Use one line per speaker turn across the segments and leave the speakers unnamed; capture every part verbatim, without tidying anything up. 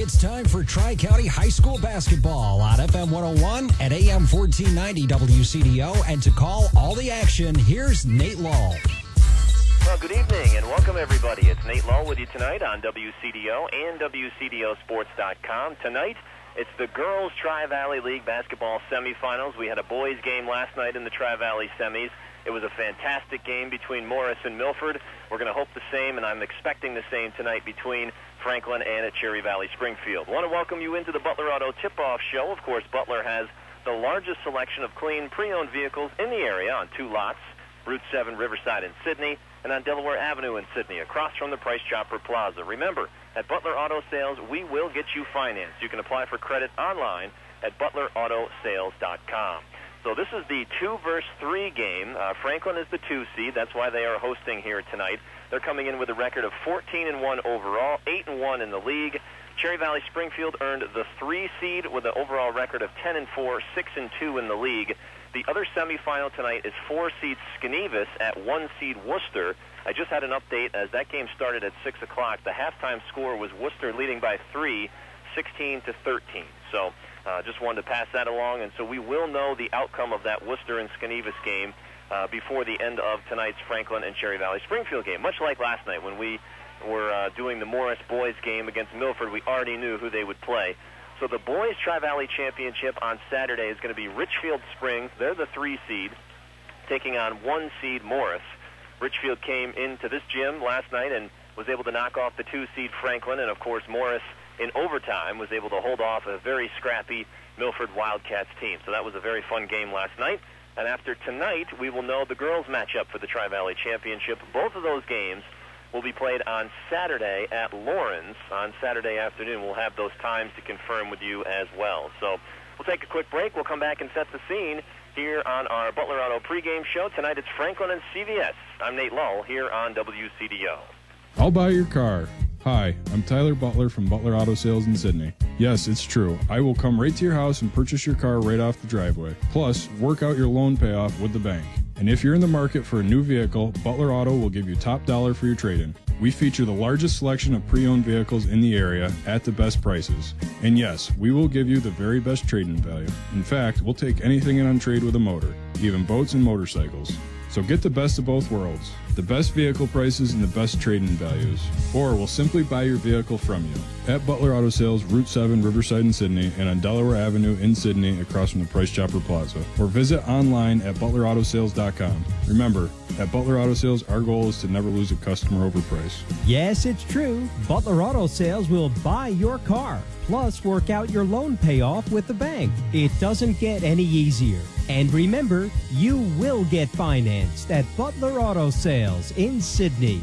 It's time for Tri-County High School basketball on F M one oh one and A M fourteen ninety W C D O. And to call all the action, here's Nate Lull.
Well, good evening and welcome everybody. It's Nate Lull with you tonight on W C D O and W C D O sports dot com. Tonight, it's the Girls Tri-Valley League basketball semifinals. We had a boys game last night in the Tri-Valley semis. It was a fantastic game between Morris and Milford. We're going to hope the same, and I'm expecting the same tonight between Franklin and at Cherry Valley Springfield. Want to welcome you into the Butler Auto Tip-Off Show. Of course, Butler has the largest selection of clean pre-owned vehicles in the area on two lots, Route seven, Riverside in Sydney, and on Delaware Avenue in Sydney, across from the Price Chopper Plaza. Remember, at Butler Auto Sales, we will get you financed. You can apply for credit online at butler auto sales dot com. So this is the two versus three game. Uh, Franklin is the two seed. That's why they are hosting here tonight. They're coming in with a record of fourteen and one overall, eight and one in the league. Cherry Valley Springfield earned the three seed with an overall record of ten and four, six and two in the league. The other semifinal tonight is four seed Skenevis at one seed Worcester. I just had an update as that game started at six o'clock. The halftime score was Worcester leading by three, sixteen to thirteen. So uh, just wanted to pass that along, and so we will know the outcome of that Worcester and Skenevis game uh, before the end of tonight's Franklin and Cherry Valley Springfield game. Much like last night when we were uh, doing the Morris boys game against Milford, we already knew who they would play. So the boys Tri-Valley Championship on Saturday is going to be Richfield Springs. They're the three seed, taking on one seed Morris. Richfield came into this gym last night and was able to knock off the two seed Franklin, and of course Morris in overtime was able to hold off a very scrappy Milford Wildcats team. So that was a very fun game last night. And after tonight, we will know the girls matchup for the Tri-Valley Championship. Both of those games will be played on Saturday at Lawrence. On Saturday afternoon, we'll have those times to confirm with you as well. So we'll take a quick break. We'll come back and set the scene here on our Butler Auto pregame show. Tonight it's Franklin and C V S. I'm Nate Lull here on W C D O.
I'll buy your car. Hi, I'm Tyler Butler from Butler Auto Sales in Sydney. Yes, it's true. I will come right to your house and purchase your car right off the driveway. Plus, work out your loan payoff with the bank. And if you're in the market for a new vehicle, Butler Auto will give you top dollar for your trade-in. We feature the largest selection of pre-owned vehicles in the area at the best prices. And yes, we will give you the very best trade-in value. In fact, we'll take anything in on trade with a motor, even boats and motorcycles. So get the best of both worlds, the best vehicle prices and the best trade-in values. Or we'll simply buy your vehicle from you. At Butler Auto Sales, Route seven, Riverside in Sydney, and on Delaware Avenue in Sydney, across from the Price Chopper Plaza. Or visit online at butler auto sales dot com. Remember, at Butler Auto Sales, our goal is to never lose a customer over price.
Yes, it's true. Butler Auto Sales will buy your car, plus work out your loan payoff with the bank. It doesn't get any easier. And remember, you will get financed at Butler Auto Sales in Sydney.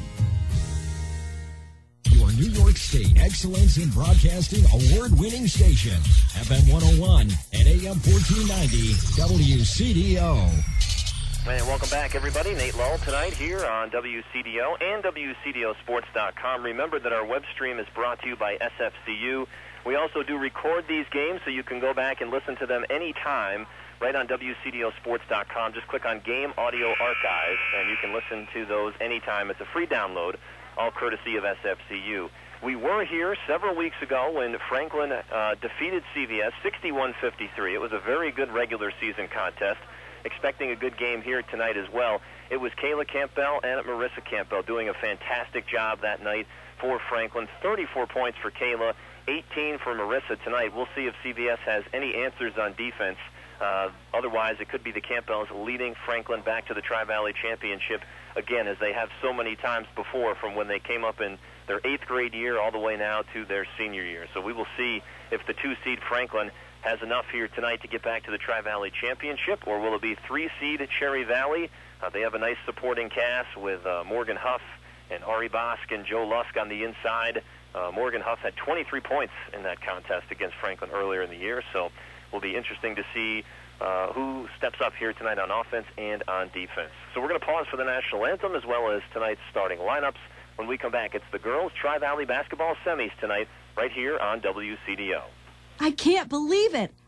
Your New York State Excellence in Broadcasting award-winning station, F M one oh one and A M fourteen ninety W C D O.
And welcome back, everybody. Nate Lull tonight here on W C D O and W C D O sports dot com. Remember that our web stream is brought to you by S F C U. We also do record these games so you can go back and listen to them anytime right on W C D O sports dot com. Just click on Game Audio Archive, and you can listen to those anytime. It's a free download, all courtesy of S F C U. We were here several weeks ago when Franklin uh, defeated C V S sixty-one fifty-three. It was a very good regular season contest. Expecting a good game here tonight as well. It was Kayla Campbell and Marissa Campbell doing a fantastic job that night for Franklin. thirty-four points for Kayla, eighteen for Marissa tonight. We'll see if C V S has any answers on defense. Uh, otherwise, it could be the Campbells leading Franklin back to the Tri-Valley Championship again, as they have so many times before, from when they came up in their eighth grade year all the way now to their senior year. So we will see if the two-seed Franklin has enough here tonight to get back to the Tri-Valley Championship, or will it be three-seed Cherry Valley? Uh, they have a nice supporting cast with uh, Morgan Huff and Ari Bosk and Joe Lusk on the inside. Uh, Morgan Huff had twenty-three points in that contest against Franklin earlier in the year, so will be interesting to see uh, who steps up here tonight on offense and on defense. So we're going to pause for the national anthem as well as tonight's starting lineups. When we come back, it's the girls Tri-Valley basketball semis tonight right here on W C D O.
I can't believe it.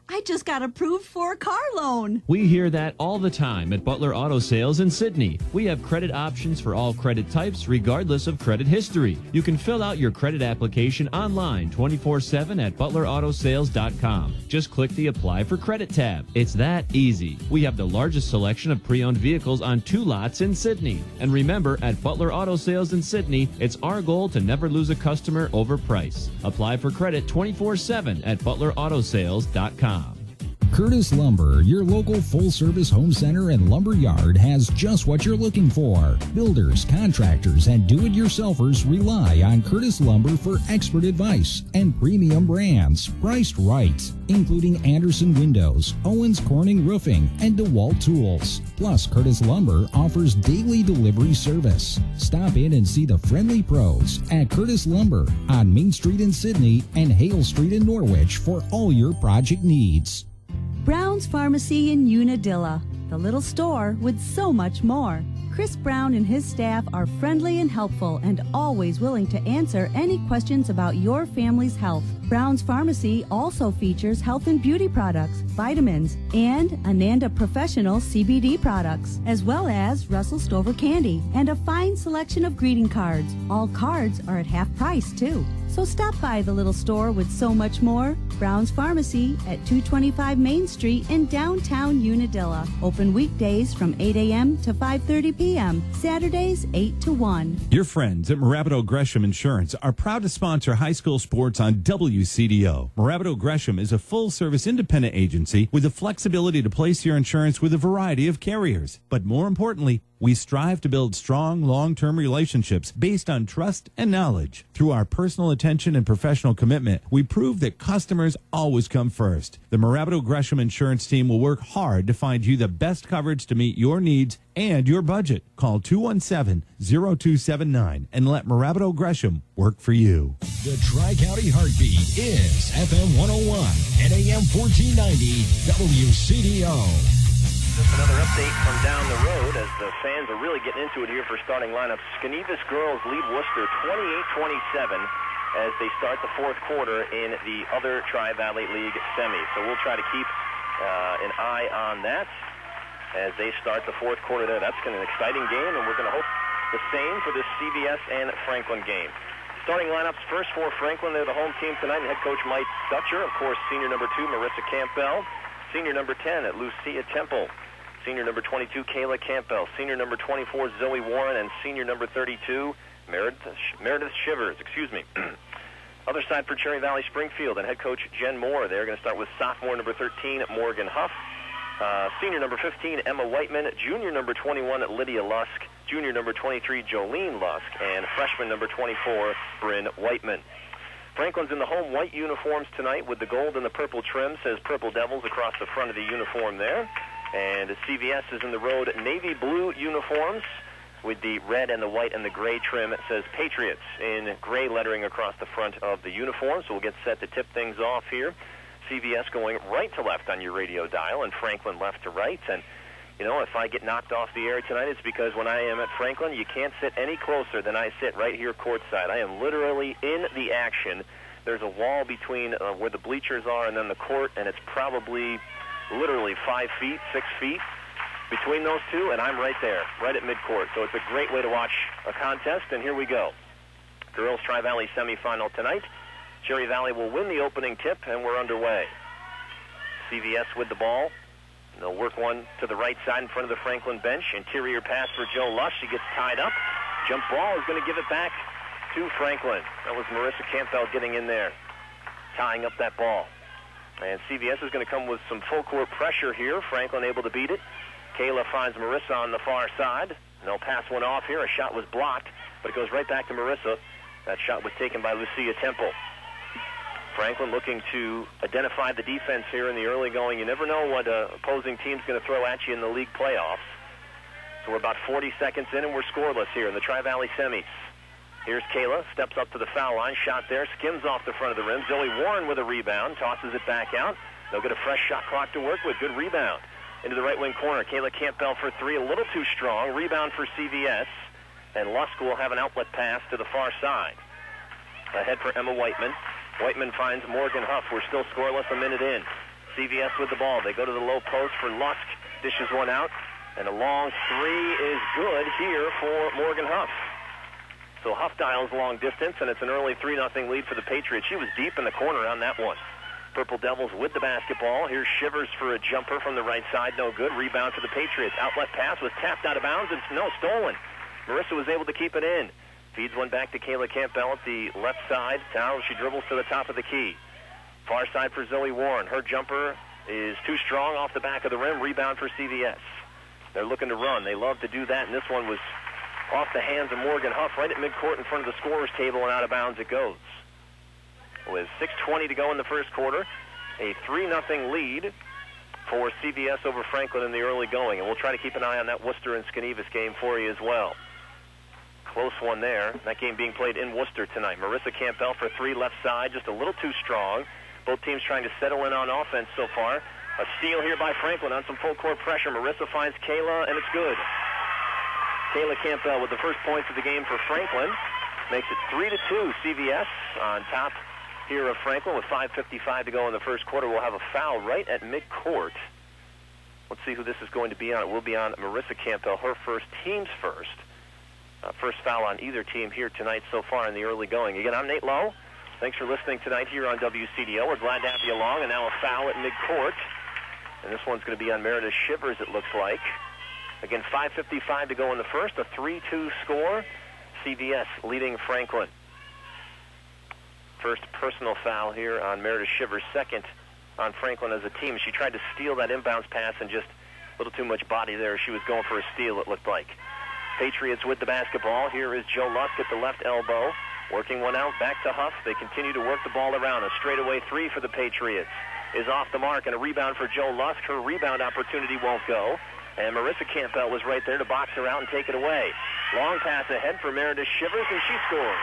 I just got approved for a car loan.
We hear that all the time at Butler Auto Sales in Sydney. We have credit options for all credit types, regardless of credit history. You can fill out your credit application online twenty-four seven at butler auto sales dot com. Just click the Apply for Credit tab. It's that easy. We have the largest selection of pre-owned vehicles on two lots in Sydney. And remember, at Butler Auto Sales in Sydney, it's our goal to never lose a customer over price. Apply for credit twenty-four seven at butler auto sales dot com.
Curtis Lumber, your local full-service home center and lumber yard, has just what you're looking for. Builders, contractors, and do-it-yourselfers rely on Curtis Lumber for expert advice and premium brands priced right, including Anderson Windows, Owens Corning Roofing, and DeWalt Tools. Plus, Curtis Lumber offers daily delivery service. Stop in and see the friendly pros at Curtis Lumber on Main Street in Sydney and Hale Street in Norwich for all your project needs.
Brown's Pharmacy in Unadilla, the little store with so much more. Chris Brown and his staff are friendly and helpful and always willing to answer any questions about your family's health. Brown's Pharmacy also features health and beauty products, vitamins, and Ananda Professional C B D products, as well as Russell Stover candy and a fine selection of greeting cards. All cards are at half price, too. So stop by the little store with so much more. Brown's Pharmacy at two twenty-five Main Street in downtown Unadilla. Open weekdays from eight a.m. to five thirty p.m. Saturdays eight to one.
Your friends at Morabito Gresham Insurance are proud to sponsor high school sports on W C D O. Morabito Gresham is a full-service independent agency with the flexibility to place your insurance with a variety of carriers. But more importantly, we strive to build strong, long-term relationships based on trust and knowledge. Through our personal attention and professional commitment, we prove that customers always come first. The Morabito Gresham Insurance team will work hard to find you the best coverage to meet your needs and your budget. Call two one seven, zero two seven nine and let Morabito Gresham work for you.
The Tri-County Heartbeat is F M one oh one and A M fourteen ninety W C D O.
Just another update from down the road as the fans are really getting into it here for starting lineups. Skenevis girls lead Worcester twenty-eight twenty-seven as they start the fourth quarter in the other Tri-Valley League semi. So we'll try to keep uh, an eye on that as they start the fourth quarter there. That's going to be an exciting game, and we're going to hope the same for this C V S and Franklin game. Starting lineups first for Franklin. They're the home team tonight, and head coach Mike Dutcher. Of course, senior number two, Marissa Campbell. Senior number ten at Lucia Temple. Senior number twenty-two, Kayla Campbell. Senior number twenty-four, Zoe Warren. And senior number thirty-two, Meredith, Meredith Shivers. Excuse me. Other side for Cherry Valley Springfield and head coach Jen Moore. They're going to start with sophomore number thirteen, Morgan Huff. Uh, senior number fifteen, Emma Whiteman. Junior number twenty-one, Lydia Lusk. Junior number twenty-three, Jolene Lusk. And freshman number twenty-four, Bryn Whiteman. Franklin's in the home white uniforms tonight with the gold and the purple trim. Says Purple Devils across the front of the uniform there. And C V S is in the road navy blue uniforms with the red and the white and the gray trim. It says Patriots in gray lettering across the front of the uniform. So we'll get set to tip things off here. C V S going right to left on your radio dial and Franklin left to right. And, you know, if I get knocked off the air tonight, it's because when I am at Franklin, you can't sit any closer than I sit right here courtside. I am literally in the action. There's a wall between uh, where the bleachers are and then the court, and it's probably literally five feet, six feet between those two, and I'm right there, right at midcourt. So it's a great way to watch a contest, and here we go. Girls Tri-Valley semifinal tonight. Cherry Valley will win the opening tip, and we're underway. C V S with the ball. They'll work one to the right side in front of the Franklin bench. Interior pass for Joe Lush. She gets tied up. Jump ball is going to give it back to Franklin. That was Marissa Campbell getting in there, tying up that ball. And C V S is going to come with some full court pressure here. Franklin able to beat it. Kayla finds Marissa on the far side. They'll pass one off here. A shot was blocked, but it goes right back to Marissa. That shot was taken by Lucia Temple. Franklin looking to identify the defense here in the early going. You never know what uh, opposing team's going to throw at you in the league playoffs. So we're about forty seconds in, and we're scoreless here in the Tri-Valley semis. Here's Kayla, steps up to the foul line, shot there, skims off the front of the rim. Zoe Warren with a rebound, tosses it back out. They'll get a fresh shot clock to work with. Good rebound. Into the right wing corner, Kayla Campbell for three, a little too strong. Rebound for C V S, and Lusk will have an outlet pass to the far side. Ahead for Emma Whiteman. Whiteman finds Morgan Huff. We're still scoreless a minute in. C V S with the ball. They go to the low post for Lusk. Dishes one out. And a long three is good here for Morgan Huff. So Huff dials long distance, and it's an early three nothing lead for the Patriots. She was deep in the corner on that one. Purple Devils with the basketball. Here's Shivers for a jumper from the right side. No good. Rebound for the Patriots. Outlet pass was tapped out of bounds. It's no, stolen. Marissa was able to keep it in. Feeds one back to Kayla Campbell at the left side. Now she dribbles to the top of the key. Far side for Zoe Warren. Her jumper is too strong off the back of the rim. Rebound for C V S. They're looking to run. They love to do that, and this one was off the hands of Morgan Huff right at midcourt in front of the scorer's table, and out of bounds it goes. With six twenty to go in the first quarter, a three nothing lead for C V S over Franklin in the early going, and we'll try to keep an eye on that Worcester and Skenevis game for you as well. Close one there. That game being played in Worcester tonight. Marissa Campbell for three left side, just a little too strong. Both teams trying to settle in on offense so far. A steal here by Franklin on some full court pressure. Marissa finds Kayla, and it's good. Kayla Campbell with the first points of the game for Franklin. Makes it three to two. C V S on top here of Franklin with five fifty-five to go in the first quarter. We'll have a foul right at midcourt. Let's see who this is going to be on. It will be on Marissa Campbell, her first, team's first. Uh, first foul on either team here tonight so far in the early going. Again, I'm Nate Lowe. Thanks for listening tonight here on W C D O. We're glad to have you along. And now a foul at midcourt. And this one's going to be on Meredith Shivers, it looks like. Again, five fifty-five to go in the first. A three two score. C V S leading Franklin. First personal foul here on Meredith Shivers. Second on Franklin as a team. She tried to steal that inbounds pass and just a little too much body there. She was going for a steal, it looked like. Patriots with the basketball. Here is Joe Lusk at the left elbow. Working one out, back to Huff. They continue to work the ball around. A straightaway three for the Patriots is off the mark, and a rebound for Joe Lusk. Her rebound opportunity won't go. And Marissa Campbell was right there to box her out and take it away. Long pass ahead for Meredith Shivers, and she scores.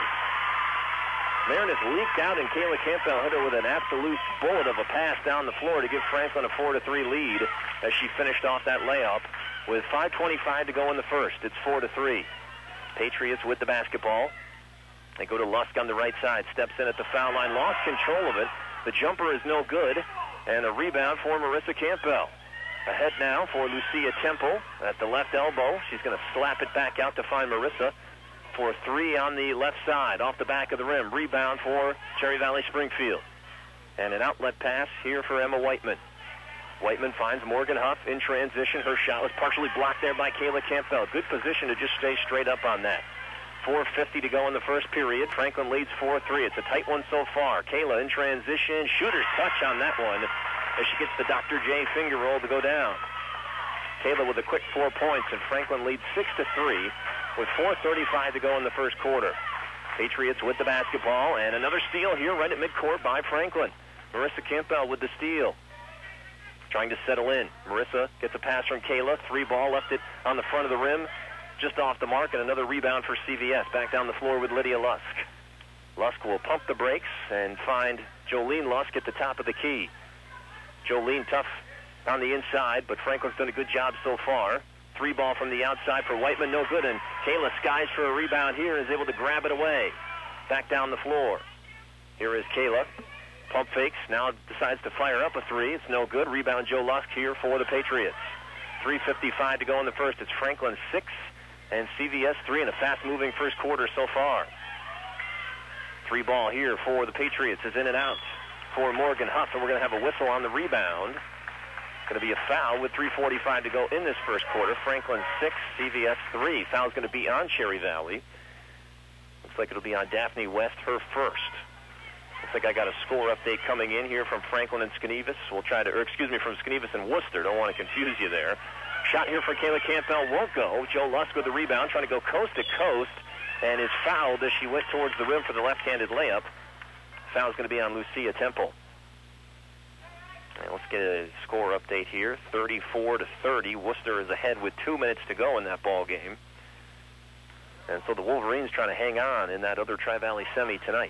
Meredith leaked out, and Kayla Campbell hit her with an absolute bullet of a pass down the floor to give Franklin a four to three lead as she finished off that layup. With five twenty-five to go in the first, it's four to three. Patriots with the basketball. They go to Lusk on the right side, steps in at the foul line, lost control of it. The jumper is no good, and a rebound for Marissa Campbell. Ahead now for Lucia Temple at the left elbow. She's going to slap it back out to find Marissa for three on the left side, off the back of the rim. Rebound for Cherry Valley Springfield. And an outlet pass here for Emma Whiteman. Whiteman finds Morgan Huff in transition. Her shot was partially blocked there by Kayla Campbell. Good position to just stay straight up on that. four fifty to go in the first period. Franklin leads four three. It's a tight one so far. Kayla in transition. Shooter's touch on that one as she gets the Doctor J finger roll to go down. Kayla with a quick four points, and Franklin leads six to three with four thirty-five to go in the first quarter. Patriots with the basketball, and another steal here right at midcourt by Franklin. Marissa Campbell with the steal. Trying to settle in. Marissa gets a pass from Kayla. Three ball, left it on the front of the rim, just off the mark, and another rebound for C V S. Back down the floor with Lydia Lusk. Lusk will pump the brakes and find Jolene Lusk at the top of the key. Jolene tough on the inside, but Franklin's done a good job so far. Three ball from the outside for Whiteman, no good, and Kayla skies for a rebound here and is able to grab it away. Back down the floor. Here is Kayla. Pump fakes, now decides to fire up a three. It's no good. Rebound Joe Lusk here for the Patriots. three fifty-five to go in the first. It's Franklin six and C V S three in a fast-moving first quarter so far. Three ball here for the Patriots is in and out for Morgan Huff, and we're going to have a whistle on the rebound. Going to be a foul with three forty-five to go in this first quarter. Franklin six, C V S three. Foul's going to be on Cherry Valley. Looks like it'll be on Daphne West, her first. Looks like I got a score update coming in here from Franklin and Skenevis. We'll try to, or excuse me, from Skenevis and Worcester. Don't want to confuse you there. Shot here for Kayla Campbell won't go. Joe Lusk with the rebound, trying to go coast to coast, and is fouled as she went towards the rim for the left-handed layup. Foul's going to be on Lucia Temple. And let's get a score update here. thirty-four to thirty. Worcester is ahead with two minutes to go in that ball game. And so the Wolverines trying to hang on in that other Tri-Valley semi tonight.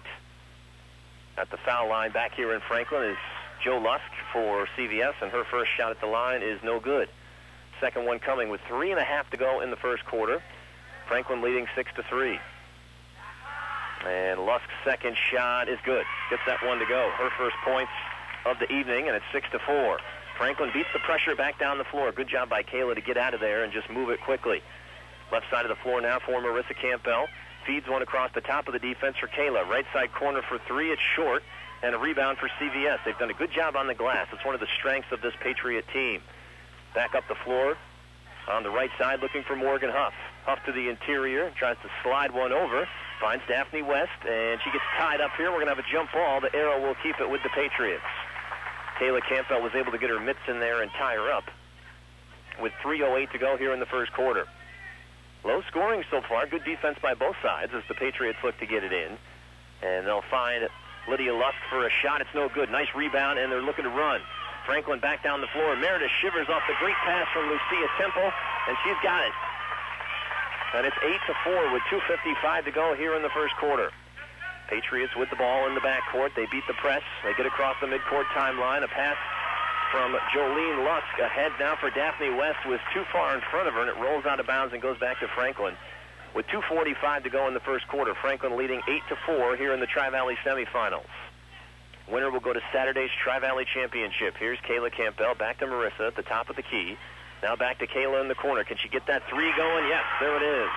At the foul line back here in Franklin is Joe Lusk for C V S, and her first shot at the line is no good. Second one coming with three and a half to go in the first quarter. Franklin leading six to three. And Lusk's second shot is good. Gets that one to go. Her first points of the evening, and it's six to four. Franklin beats the pressure back down the floor. Good job by Kayla to get out of there and just move it quickly. Left side of the floor now for Marissa Campbell. Feeds one across the top of the defense for Kayla. Right side corner for three. It's short. And a rebound for C V S. They've done a good job on the glass. It's one of the strengths of this Patriot team. Back up the floor on the right side looking for Morgan Huff. Huff to the interior. Tries to slide one over. Finds Daphne West. And she gets tied up here. We're going to have a jump ball. The arrow will keep it with the Patriots. Kayla Campbell was able to get her mitts in there and tie her up with three oh eight to go here in the first quarter. Low scoring so far. Good defense by both sides as the Patriots look to get it in. And they'll find Lydia Lusk for a shot. It's no good. Nice rebound, and they're looking to run. Franklin back down the floor. Meredith Shivers off the great pass from Lucia Temple, and she's got it. And it's eight to four with two fifty-five to go here in the first quarter. Patriots with the ball in the backcourt. They beat the press. They get across the midcourt timeline. A pass from Jolene Lusk ahead now for Daphne West was too far in front of her, and it rolls out of bounds and goes back to Franklin. With two forty-five to go in the first quarter, Franklin leading eight to four here in the Tri-Valley semifinals. Winner will go to Saturday's Tri-Valley Championship. Here's Kayla Campbell back to Marissa at the top of the key. Now back to Kayla in the corner. Can she get that three going? Yes, there it is.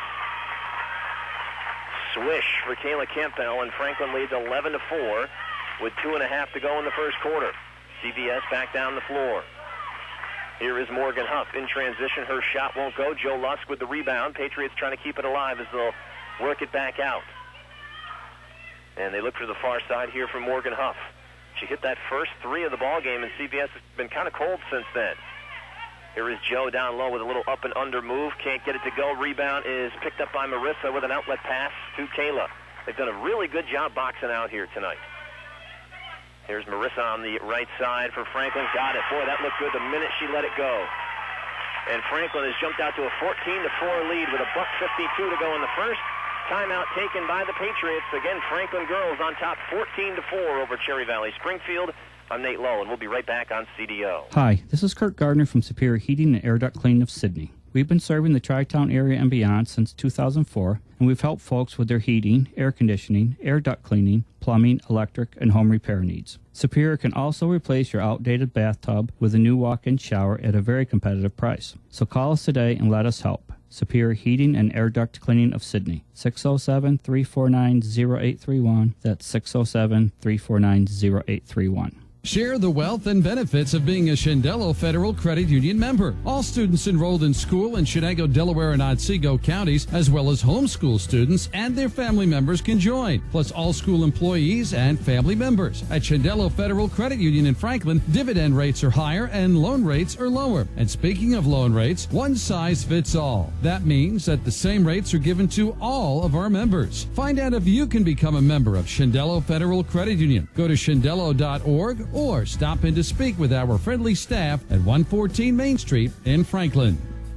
Swish for Kayla Campbell, and Franklin leads eleven to four with two and a half to go in the first quarter. C V S back down the floor. Here is Morgan Huff in transition. Her shot won't go. Joe Lusk with the rebound. Patriots trying to keep it alive as they'll work it back out. And they look for the far side here for Morgan Huff. She hit that first three of the ball game, and C V S has been kind of cold since then. Here is Joe down low with a little up and under move. Can't get it to go. Rebound is picked up by Marissa with an outlet pass to Kayla. They've done a really good job boxing out here tonight. Here's Marissa on the right side for Franklin. Got it. Boy, that looked good the minute she let it go. And Franklin has jumped out to a fourteen to four lead with a buck fifty-two to go in the first. Timeout taken by the Patriots. Again, Franklin girls on top fourteen to four over Cherry Valley Springfield. I'm Nate Lowe, and we'll be right back on C D O.
Hi, this is Kurt Gardner from Superior Heating and Air Duct Cleaning of Sydney. We've been serving the Tri-Town area and beyond since two thousand four, and we've helped folks with their heating, air conditioning, air duct cleaning, plumbing, electric, and home repair needs. Superior can also replace your outdated bathtub with a new walk-in shower at a very competitive price. So call us today and let us help. Superior Heating and Air Duct Cleaning of Sydney, six oh seven, three four nine, oh eight three one. That's six oh seven, three four nine, oh eight three one.
Share the wealth and benefits of being a Shendello Federal Credit Union member. All students enrolled in school in Chenango, Delaware, and Otsego counties, as well as homeschool students and their family members can join, plus all school employees and family members. At Shendello Federal Credit Union in Franklin, dividend rates are higher and loan rates are lower. And speaking of loan rates, one size fits all. That means that the same rates are given to all of our members. Find out if you can become a member of Shendello Federal Credit Union. Go to shendello dot org or stop in to speak with our friendly staff at one fourteen Main Street in Franklin.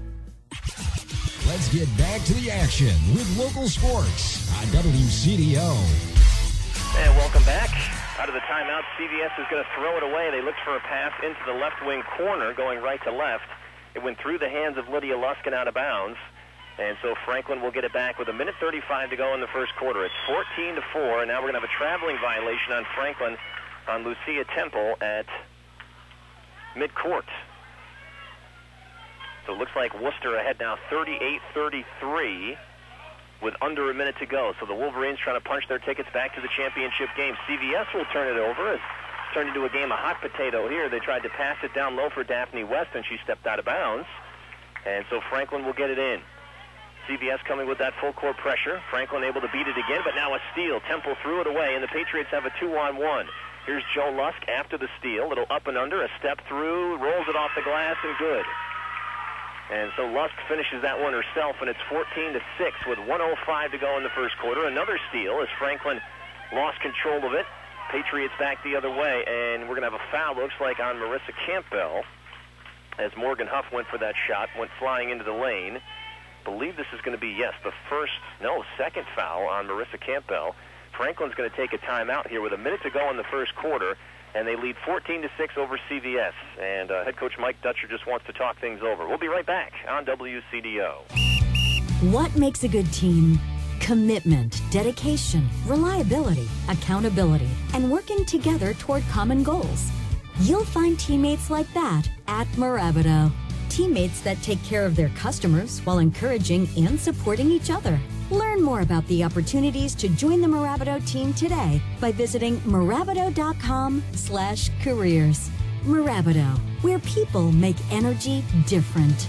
Let's get back to the action with local sports on W C D O.
And welcome back. Out of the timeout, C V S is going to throw it away. They looked for a pass into the left wing corner going right to left. It went through the hands of Lydia Lusk and out of bounds. And so Franklin will get it back with a minute thirty-five to go in the first quarter. It's fourteen to four, and now we're going to have a traveling violation on Franklin on Lucia Temple at midcourt. So it looks like Worcester ahead now thirty-eight thirty-three with under a minute to go. So the Wolverines trying to punch their tickets back to the championship game. C V S will turn it over. It's turned into a game of hot potato here. They tried to pass it down low for Daphne West, and she stepped out of bounds. And so Franklin will get it in. C V S coming with that full court pressure. Franklin able to beat it again, but now a steal. Temple threw it away, and the Patriots have a two-on-one. Here's Joe Lusk after the steal. Little up and under, a step through, rolls it off the glass, and good. And so Lusk finishes that one herself, and it's fourteen to six with one oh five to go in the first quarter. Another steal as Franklin lost control of it. Patriots back the other way, and we're going to have a foul, looks like, on Marissa Campbell as Morgan Huff went for that shot, went flying into the lane. Believe this is going to be, yes, the first, no, second foul on Marissa Campbell. Franklin's going to take a timeout here with a minute to go in the first quarter, and they lead fourteen to six over C V S. And uh, head coach Mike Dutcher just wants to talk things over. We'll be right back on W C D O.
What makes a good team? Commitment, dedication, reliability, accountability, and working together toward common goals. You'll find teammates like that at Mirabito. Teammates that take care of their customers while encouraging and supporting each other. Learn more about the opportunities to join the Mirabito team today by visiting Mirabito.com slash careers. Mirabito, where people make energy different.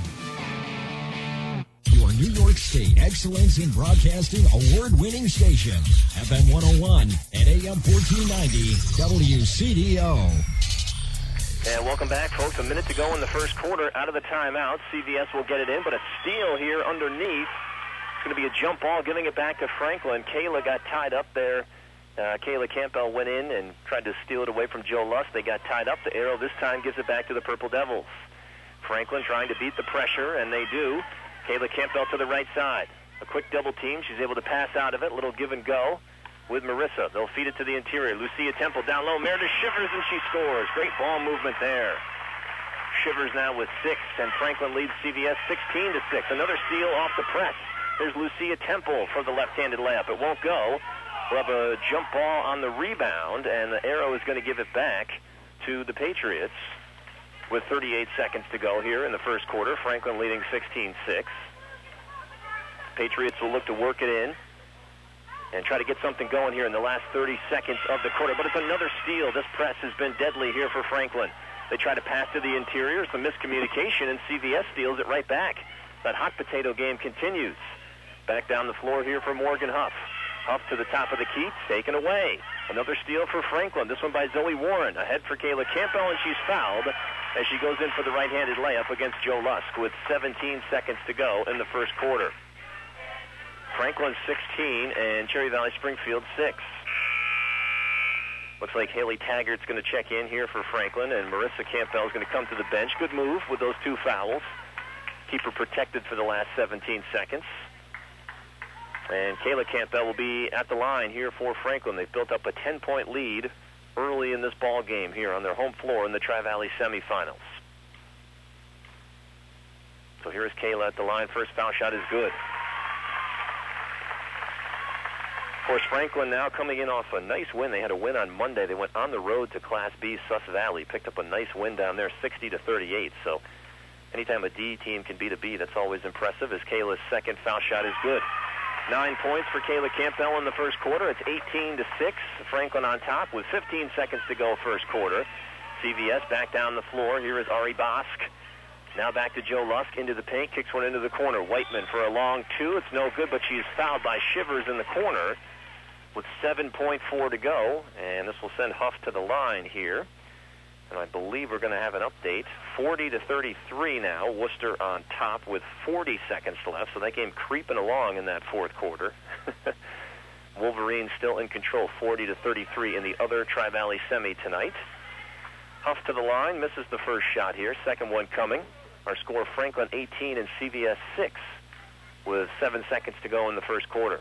Your New York State Excellence in Broadcasting award-winning station, F M one oh one and A M fourteen ninety, W C D O.
And welcome back, folks. A minute to go in the first quarter. Out of the timeout, C V S will get it in, but a steal here underneath. It's going to be a jump ball, giving it back to Franklin. Kayla got tied up there. Uh, Kayla Campbell went in and tried to steal it away from Joe Lust. They got tied up. The arrow this time gives it back to the Purple Devils. Franklin trying to beat the pressure, and they do. Kayla Campbell to the right side. A quick double team. She's able to pass out of it. Little give and go with Marissa. They'll feed it to the interior. Lucia Temple down low. Meredith Shivers, and she scores. Great ball movement there. Shivers now with six, and Franklin leads C V S sixteen to six. Another steal off the press. There's Lucia Temple for the left-handed layup. It won't go. We'll have a jump ball on the rebound, and the arrow is going to give it back to the Patriots with thirty-eight seconds to go here in the first quarter. Franklin leading sixteen six. Patriots will look to work it in and try to get something going here in the last thirty seconds of the quarter. But it's another steal. This press has been deadly here for Franklin. They try to pass to the interior. Some miscommunication, and C V S steals it right back. That hot potato game continues. Back down the floor here for Morgan Huff. Huff to the top of the key, taken away. Another steal for Franklin. This one by Zoe Warren. Ahead for Kayla Campbell, and she's fouled as she goes in for the right-handed layup against Joe Lusk with seventeen seconds to go in the first quarter. Franklin sixteen and Cherry Valley Springfield six. Looks like Haley Taggart's going to check in here for Franklin, and Marissa Campbell is going to come to the bench. Good move with those two fouls. Keep her protected for the last seventeen seconds. And Kayla Campbell will be at the line here for Franklin. They've built up a ten-point lead early in this ball game here on their home floor in the Tri-Valley semifinals. So here's Kayla at the line. First foul shot is good. Of course, Franklin now coming in off a nice win. They had a win on Monday. They went on the road to Class B Sus Valley, picked up a nice win down there, sixty to thirty-eight. So anytime a D team can beat a B, that's always impressive, as Kayla's second foul shot is good. Nine points for Kayla Campbell in the first quarter. It's eighteen to six. Franklin on top with fifteen seconds to go first quarter. C V S back down the floor. Here is Ari Bosk. Now back to Joe Lusk into the paint. Kicks one into the corner. Whiteman for a long two. It's no good, but she's fouled by Shivers in the corner with seven point four to go. And this will send Huff to the line here. And I believe we're going to have an update. forty to thirty-three now. Worcester on top with forty seconds left. So that game creeping along in that fourth quarter. Wolverines still in control, forty to thirty-three in the other Tri-Valley semi tonight. Huff to the line, misses the first shot here. Second one coming. Our score, Franklin eighteen and C V S six with seven seconds to go in the first quarter.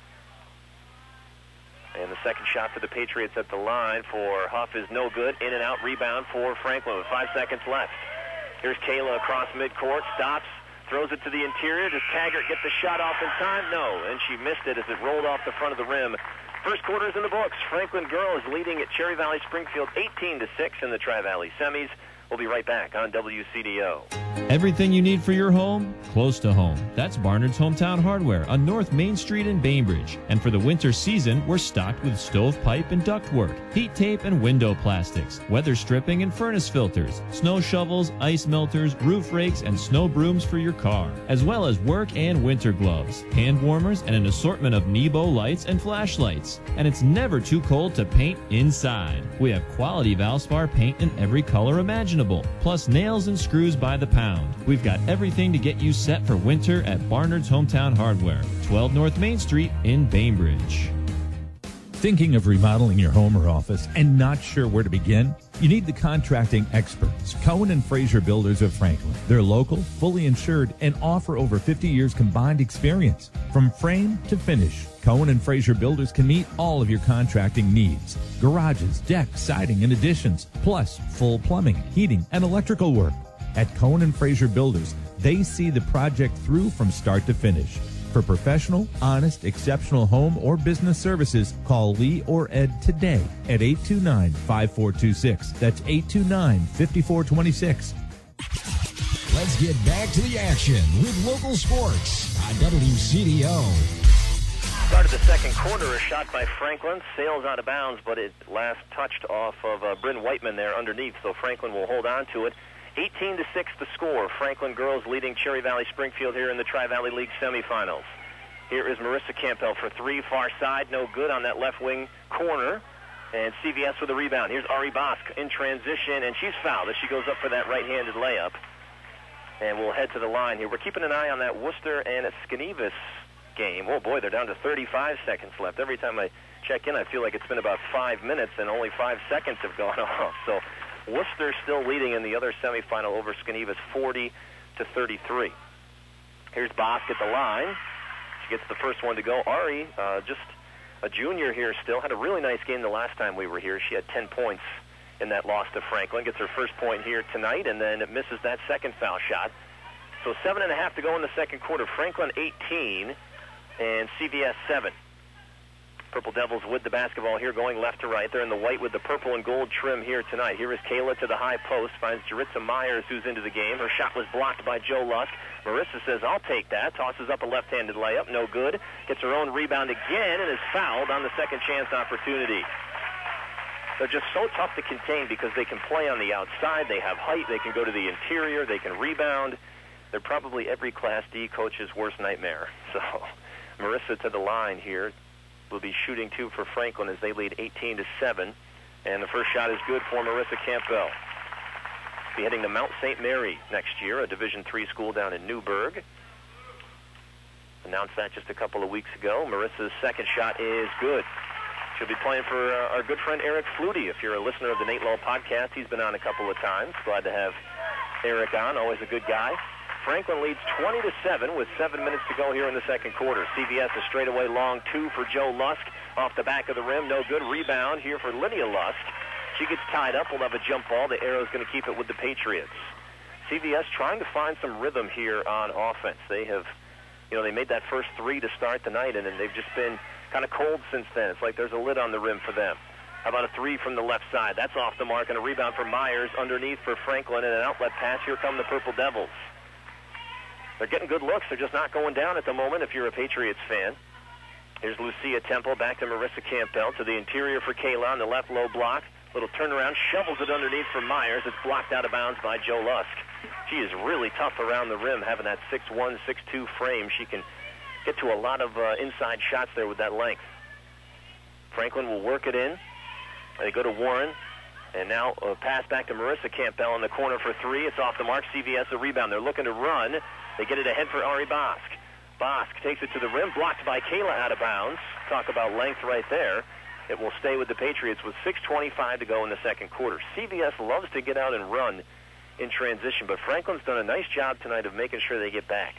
And the second shot for the Patriots at the line for Huff is no good. In and out rebound for Franklin with five seconds left. Here's Kayla across midcourt, stops, throws it to the interior. Does Taggart get the shot off in time? No, and she missed it as it rolled off the front of the rim. First quarter is in the books. Franklin girls leading at Cherry Valley Springfield eighteen to six in the Tri-Valley semis. We'll be right back on W C D O.
Everything you need for your home, close to home. That's Barnard's Hometown Hardware on North Main Street in Bainbridge. And for the winter season, we're stocked with stovepipe and ductwork, heat tape and window plastics, weather stripping and furnace filters, snow shovels, ice melters, roof rakes, and snow brooms for your car, as well as work and winter gloves, hand warmers, and an assortment of Nebo lights and flashlights. And it's never too cold to paint inside. We have quality Valspar paint in every color imaginable, plus nails and screws by the pound. We've got everything to get you set for winter at Barnard's Hometown Hardware, twelve North Main Street in Bainbridge.
Thinking of remodeling your home or office and not sure where to begin? You need the contracting experts, Cohen and Fraser Builders of Franklin. They're local, fully insured, and offer over fifty years combined experience. From frame to finish, Cohen and Fraser Builders can meet all of your contracting needs. Garages, decks, siding, and additions, plus full plumbing, heating, and electrical work. At Cohen and Fraser Builders, they see the project through from start to finish. For professional, honest, exceptional home or business services, call Lee or Ed today at eight two nine, five four two six. That's eight two nine, five four two six.
Let's get back to the action with local sports on W C D O.
Start of the second quarter, a shot by Franklin, sails out of bounds, but it last touched off of uh, Bryn Whiteman there underneath, so Franklin will hold on to it. eighteen to six the score. Franklin girls leading Cherry Valley Springfield here in the Tri-Valley League semifinals. Here is Marissa Campbell for three, far side, no good on that left wing corner. And C V S with a rebound. Here's Ari Bosk in transition, and she's fouled as she goes up for that right-handed layup. And we'll head to the line here. We're keeping an eye on that Worcester and Skenevis game. Oh, boy, they're down to thirty-five seconds left. Every time I check in, I feel like it's been about five minutes, and only five seconds have gone off. So Worcester still leading in the other semifinal over Skenevis, forty to thirty-three. Here's Bosk at the line. She gets the first one to go. Ari, uh, just a junior here still, had a really nice game the last time we were here. She had ten points in that loss to Franklin. Gets her first point here tonight, and then misses that second foul shot. So seven and a half to go in the second quarter. Franklin eighteen and C V S seven. Purple Devils with the basketball here, going left to right. They're in the white with the purple and gold trim here tonight. Here is Kayla to the high post, finds Jaritza Myers, who's into the game. Her shot was blocked by Joe Lusk. Marissa says, I'll take that. Tosses up a left-handed layup, no good. Gets her own rebound again and is fouled on the second chance opportunity. They're just so tough to contain because they can play on the outside. They have height. They can go to the interior. They can rebound. They're probably every Class D coach's worst nightmare. So Marissa to the line here. Will be shooting two for Franklin as they lead eighteen to seven. And the first shot is good for Marissa Campbell. Be heading to Mount Saint Mary next year, a Division three school down in Newburgh. Announced that just a couple of weeks ago. Marissa's second shot is good. She'll be playing for uh, our good friend Eric Flutie. If you're a listener of the Nate Lowe podcast, he's been on a couple of times. Glad to have Eric on, always a good guy. Franklin leads twenty to seven with seven minutes to go here in the second quarter. C V S a straightaway long two for Joe Lusk off the back of the rim. No good. Rebound here for Lydia Lusk. She gets tied up. We'll have a jump ball. The Arrow's going to keep it with the Patriots. C V S trying to find some rhythm here on offense. They have, you know, they made that first three to start the night, and then they've just been kind of cold since then. It's like there's a lid on the rim for them. How about a three from the left side? That's off the mark, and a rebound for Myers underneath for Franklin, and an outlet pass. Here come the Purple Devils. They're getting good looks. They're just not going down at the moment if you're a Patriots fan. Here's Lucia Temple back to Marissa Campbell to the interior for Kayla on the left low block. Little turnaround, shovels it underneath for Myers. It's blocked out of bounds by Joe Lusk. She is really tough around the rim, having that six one, six two frame. She can get to a lot of uh, inside shots there with that length. Franklin will work it in. They go to Warren. And now a pass back to Marissa Campbell in the corner for three. It's off the mark. C V S a rebound. They're looking to run. They get it ahead for Ari Bosk. Bosk takes it to the rim, blocked by Kayla out of bounds. Talk about length right there. It will stay with the Patriots with six twenty-five to go in the second quarter. C V S loves to get out and run in transition, but Franklin's done a nice job tonight of making sure they get back.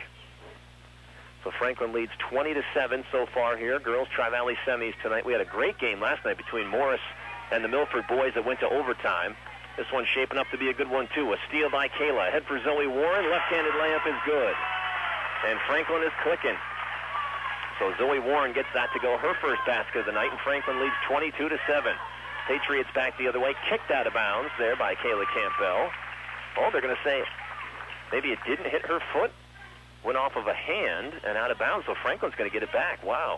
So Franklin leads twenty to seven so far here. Girls Tri-Valley semis tonight. We had a great game last night between Morris and the Milford boys that went to overtime. This one's shaping up to be a good one, too. A steal by Kayla. Head for Zoe Warren. Left-handed layup is good. And Franklin is clicking. So Zoe Warren gets that to go, her first basket of the night, and Franklin leads twenty-two to seven. Patriots back the other way. Kicked out of bounds there by Kayla Campbell. Oh, they're going to say maybe it didn't hit her foot. Went off of a hand and out of bounds, so Franklin's going to get it back. Wow.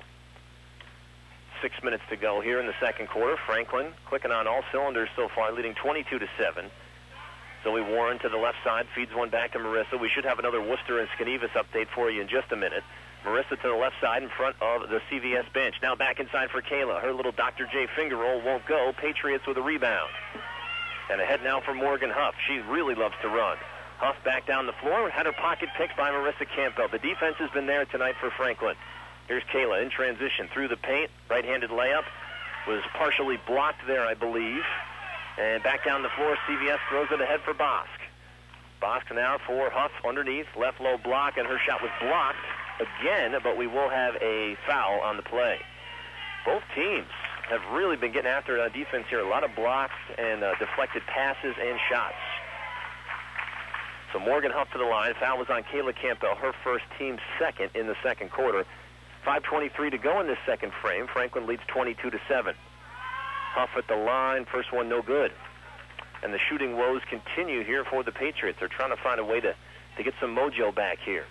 Six minutes to go here in the second quarter. Franklin clicking on all cylinders so far, leading twenty-two to seven. Zoe Warren to the left side, feeds one back to Marissa. We should have another Worcester and Skenevis update for you in just a minute. Marissa to the left side in front of the C V S bench. Now back inside for Kayla. Her little Doctor J finger roll won't go. Patriots with a rebound. And ahead now for Morgan Huff. She really loves to run. Huff back down the floor. Had her pocket picked by Marissa Campbell. The defense has been there tonight for Franklin. Here's Kayla in transition through the paint. Right-handed layup was partially blocked there, I believe. And back down the floor, C V S throws it ahead for Bosk. Bosk now for Huff underneath, left low block, and her shot was blocked again, but we will have a foul on the play. Both teams have really been getting after it on defense here. A lot of blocks and uh, deflected passes and shots. So Morgan Huff to the line. Foul was on Kayla Campbell, her first, team second in the second quarter. five twenty-three to go in this second frame. Franklin leads twenty-two to seven. Huff at the line. First one no good. And the shooting woes continue here for the Patriots. They're trying to find a way to, to get some mojo back here.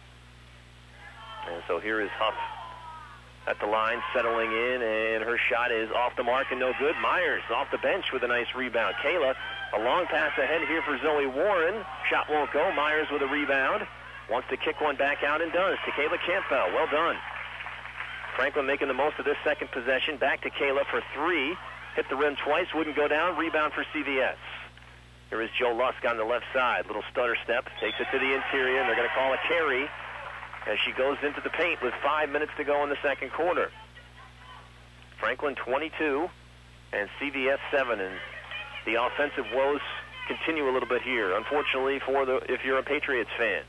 And so here is Huff at the line, settling in, and her shot is off the mark and no good. Myers off the bench with a nice rebound. Kayla, a long pass ahead here for Zoe Warren. Shot won't go. Myers with a rebound. Wants to kick one back out and does to Kayla Campbell. Well done. Franklin making the most of this second possession. Back to Kayla for three. Hit the rim twice, wouldn't go down. Rebound for C V S. Here is Joe Lusk on the left side. Little stutter step. Takes it to the interior, and they're going to call a carry as she goes into the paint with five minutes to go in the second quarter. Franklin twenty-two and C V S seven, and the offensive woes continue a little bit here, unfortunately, for the if you're a Patriots fan.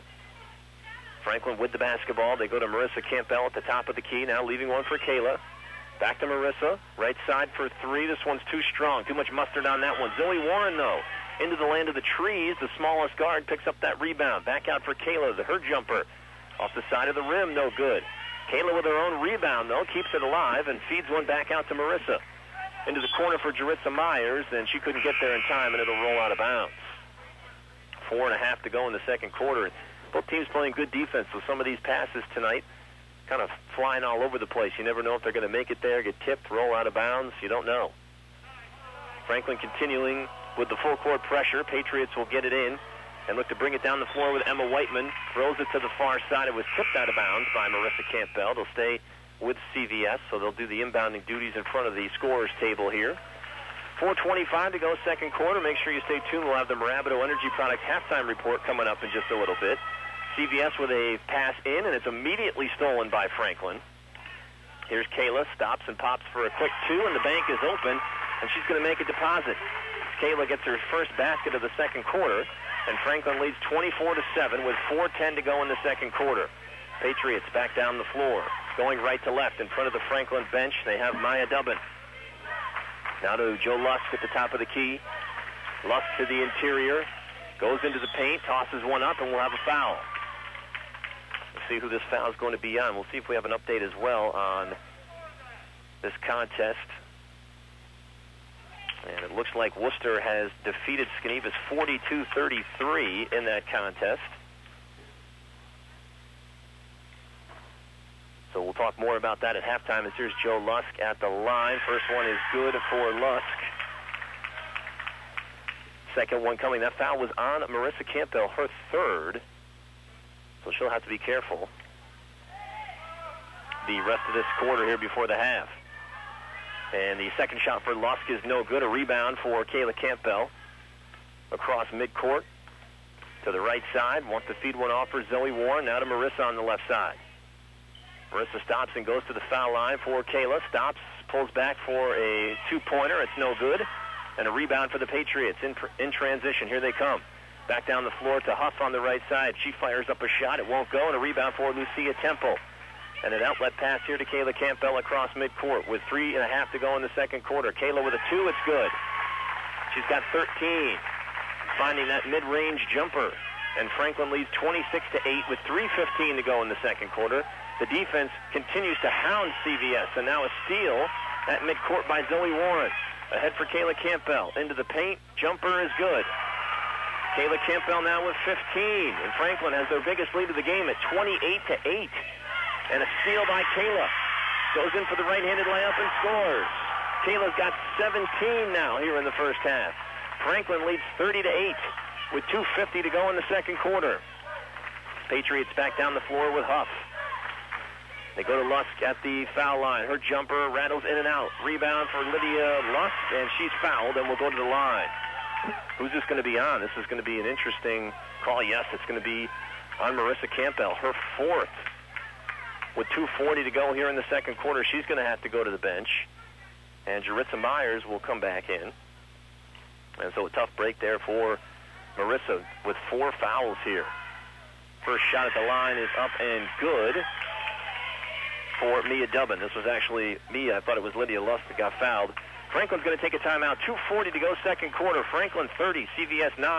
Franklin with the basketball. They go to Marissa Campbell at the top of the key, now leaving one for Kayla. Back to Marissa, right side for three. This one's too strong, too much mustard on that one. Zoe Warren, though, into the land of the trees. The smallest guard picks up that rebound. Back out for Kayla, the her jumper. Off the side of the rim, no good. Kayla with her own rebound, though, keeps it alive and feeds one back out to Marissa. Into the corner for Jaritza Myers, and she couldn't get there in time, and it'll roll out of bounds. Four and a half to go in the second quarter. Both teams playing good defense, so some of these passes tonight kind of flying all over the place. You never know if they're going to make it there, get tipped, roll out of bounds. You don't know. Franklin continuing with the full court pressure. Patriots will get it in and look to bring it down the floor with Emma Whiteman. Throws it to the far side. It was tipped out of bounds by Marissa Campbell. They'll stay with C V S, so they'll do the inbounding duties in front of the scorers table here. four twenty-five to go second quarter. Make sure you stay tuned. We'll have the Marabito Energy Products halftime report coming up in just a little bit. C V S with a pass in, and it's immediately stolen by Franklin. Here's Kayla, stops and pops for a quick two, and the bank is open, and she's going to make a deposit. Kayla gets her first basket of the second quarter, and Franklin leads twenty-four to seven with four ten to go in the second quarter. Patriots back down the floor, going right to left in front of the Franklin bench. They have Maya Dubbin. Now to Joe Lusk at the top of the key. Lusk to the interior, goes into the paint, tosses one up, and we'll have a foul. Let's see who this foul is going to be on. We'll see if we have an update as well on this contest. And it looks like Worcester has defeated Skenevis forty-two thirty-three in that contest. So we'll talk more about that at halftime as here's Joe Lusk at the line. First one is good for Lusk. Second one coming. That foul was on Marissa Campbell, her third. So she'll have to be careful the rest of this quarter here before the half. And the second shot for Lusk is no good. A rebound for Kayla Campbell across midcourt to the right side. Wants to feed one off for Zoe Warren. Now to Marissa on the left side. Marissa stops and goes to the foul line for Kayla. Stops, pulls back for a two-pointer. It's no good. And a rebound for the Patriots in, in transition. Here they come. Back down the floor to Huff on the right side. She fires up a shot. It won't go. And a rebound for Lucia Temple. And an outlet pass here to Kayla Campbell across midcourt with three and a half to go in the second quarter. Kayla with a two. It's good. She's got thirteen. Finding that mid-range jumper. And Franklin leads twenty-six to eight with three fifteen to go in the second quarter. The defense continues to hound C V S. And now a steal at midcourt by Zoe Warren. Ahead for Kayla Campbell. Into the paint. Jumper is good. Kayla Campbell now with fifteen. And Franklin has their biggest lead of the game at twenty-eight to eight. And a steal by Kayla. Goes in for the right-handed layup and scores. Kayla's got seventeen now here in the first half. Franklin leads thirty to eight with two fifty to go in the second quarter. Patriots back down the floor with Huff. They go to Lusk at the foul line. Her jumper rattles in and out. Rebound for Lydia Lusk, and she's fouled and will go to the line. Who's this going to be on? This is going to be an interesting call. Yes, it's going to be on Marissa Campbell, her fourth. With two forty to go here in the second quarter, she's going to have to go to the bench. And Jaritza Myers will come back in. And so a tough break there for Marissa with four fouls here. First shot at the line is up and good for Mia Dubbin. This was actually Mia. I thought it was Lydia Lusk that got fouled. Franklin's going to take a timeout. two forty to go second quarter. Franklin thirty, C V S nine.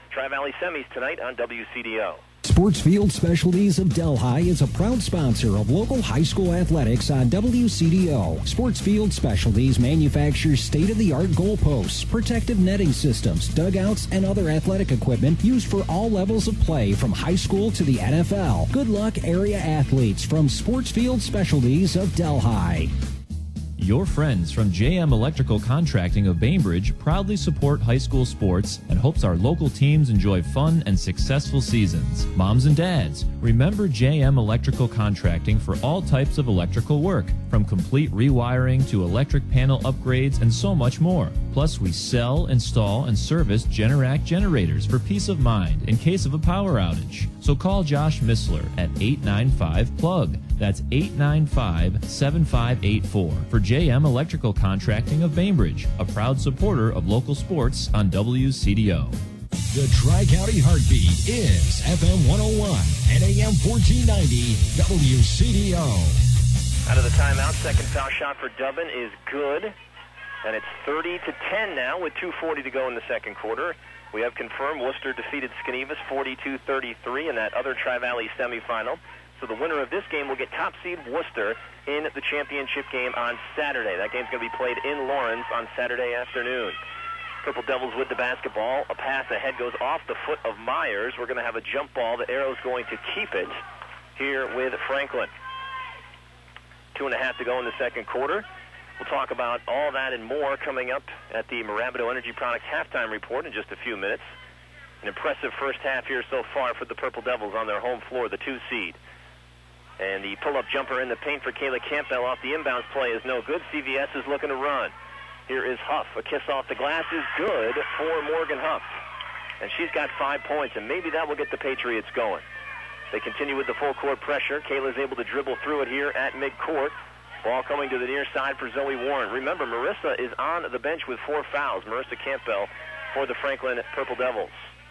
Tri-Valley Semis tonight on W C D O.
Sportsfield Specialties of Delhi is a proud sponsor of local high school athletics on W C D O. Sportsfield Specialties manufactures state-of-the-art goalposts, protective netting systems, dugouts, and other athletic equipment used for all levels of play from high school to the N F L. Good luck, area athletes from Sportsfield Specialties of Delhi.
Your friends from J M Electrical Contracting of Bainbridge proudly support high school sports and hopes our local teams enjoy fun and successful seasons. Moms and dads, remember J M Electrical Contracting for all types of electrical work, from complete rewiring to electric panel upgrades and so much more. Plus, we sell, install, and service Generac generators for peace of mind in case of a power outage. So call Josh Missler at eight nine five plug. That's eight nine five, seven five eight four for J M Electrical Contracting of Bainbridge, a proud supporter of local sports on W C D O.
The Tri-County Heartbeat is F M one oh one and A M fourteen ninety W C D O.
Out of the timeout, second foul shot for Dubbin is good. And it's thirty to ten now with two forty to go in the second quarter. We have confirmed Worcester defeated Skenevus forty-two thirty-three in that other Tri-Valley semifinal. So the winner of this game will get top seed Worcester in the championship game on Saturday. That game's going to be played in Lawrence on Saturday afternoon. Purple Devils with the basketball. A pass ahead goes off the foot of Myers. We're going to have a jump ball. The Arrow's going to keep it here with Franklin. Two and a half to go in the second quarter. We'll talk about all that and more coming up at the Mirabito Energy Products halftime report in just a few minutes. An impressive first half here so far for the Purple Devils on their home floor, the two seed. And the pull-up jumper in the paint for Kayla Campbell off the inbounds play is no good. C V S is looking to run. Here is Huff. A kiss off the glass is good for Morgan Huff. And she's got five points, and maybe that will get the Patriots going. They continue with the full-court pressure. Kayla's able to dribble through it here at midcourt. Ball coming to the near side for Zoe Warren. Remember, Marissa is on the bench with four fouls. Marissa Campbell for the Franklin Purple Devils.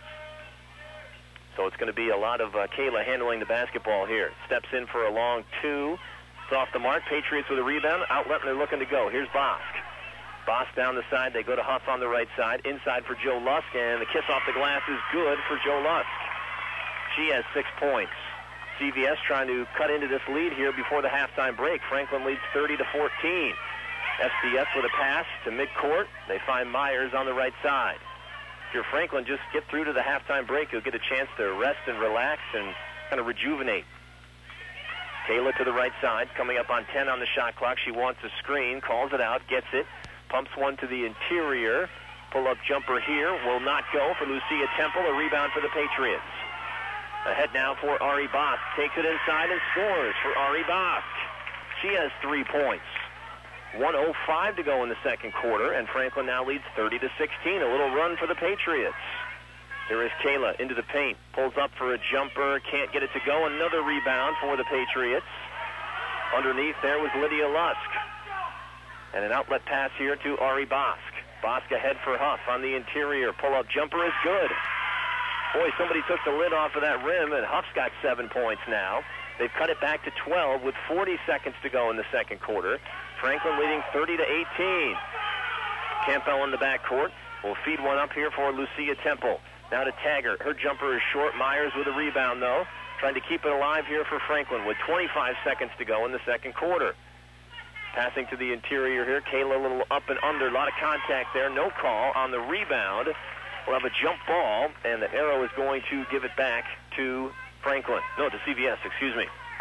So it's going to be a lot of uh, Kayla handling the basketball here. Steps in for a long two. It's off the mark. Patriots with a rebound. Outlet, and they're looking to go. Here's Bosk. Bosk down the side. They go to Huff on the right side. Inside for Joe Lusk, and the kiss off the glass is good for Joe Lusk. She has six points. C V S trying to cut into this lead here before the halftime break. Franklin leads thirty to fourteen. S C S with a pass to midcourt. They find Myers on the right side. If you're Franklin, just get through to the halftime break. You'll get a chance to rest and relax and kind of rejuvenate. Kayla to the right side, coming up on ten on the shot clock. She wants a screen, calls it out, gets it, pumps one to the interior. Pull-up jumper here will not go for Lucia Temple. A rebound for the Patriots. Ahead now for Ari Bosk. Takes it inside and scores for Ari Bosk. She has three points. one oh five to go in the second quarter, and Franklin now leads thirty to sixteen. A little run for the Patriots. Here is Kayla into the paint. Pulls up for a jumper. Can't get it to go. Another rebound for the Patriots. Underneath there was Lydia Lusk. And an outlet pass here to Ari Bosk. Bosk ahead for Huff on the interior. Pull-up jumper is good. Boy, somebody took the lid off of that rim, and Huff's got seven points now. They've cut it back to twelve with forty seconds to go in the second quarter. Franklin leading thirty to eighteen. Campbell in the backcourt will feed one up here for Lucia Temple. Now to Taggart. Her jumper is short. Myers with a rebound, though. Trying to keep it alive here for Franklin with twenty-five seconds to go in the second quarter. Passing to the interior here. Kayla a little up and under. A lot of contact there. No call on the rebound. We'll have a jump ball, and the Arrow is going to give it back to Franklin. No, to C V S, excuse me.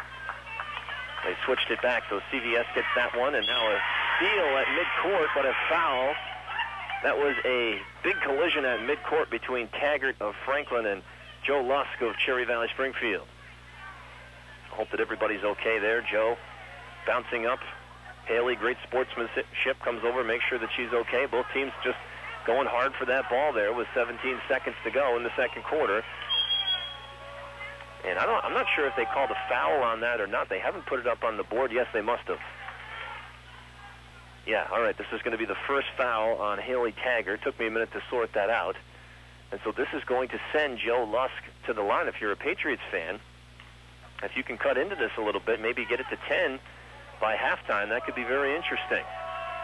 They switched it back, so C V S gets that one, and now a steal at midcourt, but a foul. That was a big collision at midcourt between Taggart of Franklin and Joe Lusk of Cherry Valley Springfield. I hope that everybody's okay there. Joe bouncing up. Haley, great sportsmanship, comes over, makes sure that she's okay. Both teams just going hard for that ball there with seventeen seconds to go in the second quarter. And I don't, I'm not sure if they called a foul on that or not. They haven't put it up on the board. Yes, they must have. Yeah, all right, this is going to be the first foul on Haley Taggart. Took me a minute to sort that out. And so this is going to send Joe Lusk to the line. If you're a Patriots fan, if you can cut into this a little bit, maybe get it to ten by halftime, that could be very interesting.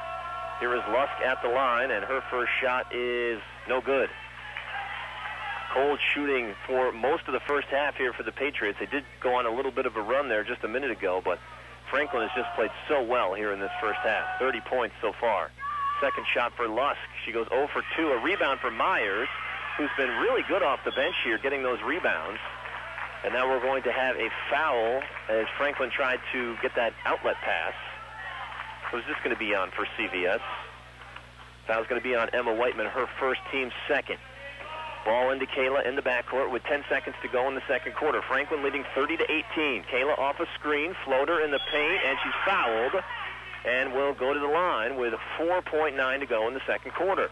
Here is Lusk at the line, and her first shot is no good. Cold shooting for most of the first half here for the Patriots. They did go on a little bit of a run there just a minute ago, but Franklin has just played so well here in this first half. thirty points so far. Second shot for Lusk. She goes zero for two. A rebound for Myers, who's been really good off the bench here, getting those rebounds. And now we're going to have a foul as Franklin tried to get that outlet pass. Who's this going to be on for C V S? Foul's going to be on Emma Whiteman, her first, team second. Ball into Kayla in the backcourt with ten seconds to go in the second quarter. Franklin leading thirty to eighteen. Kayla off a screen, floater in the paint, and she's fouled and will go to the line with four point nine to go in the second quarter.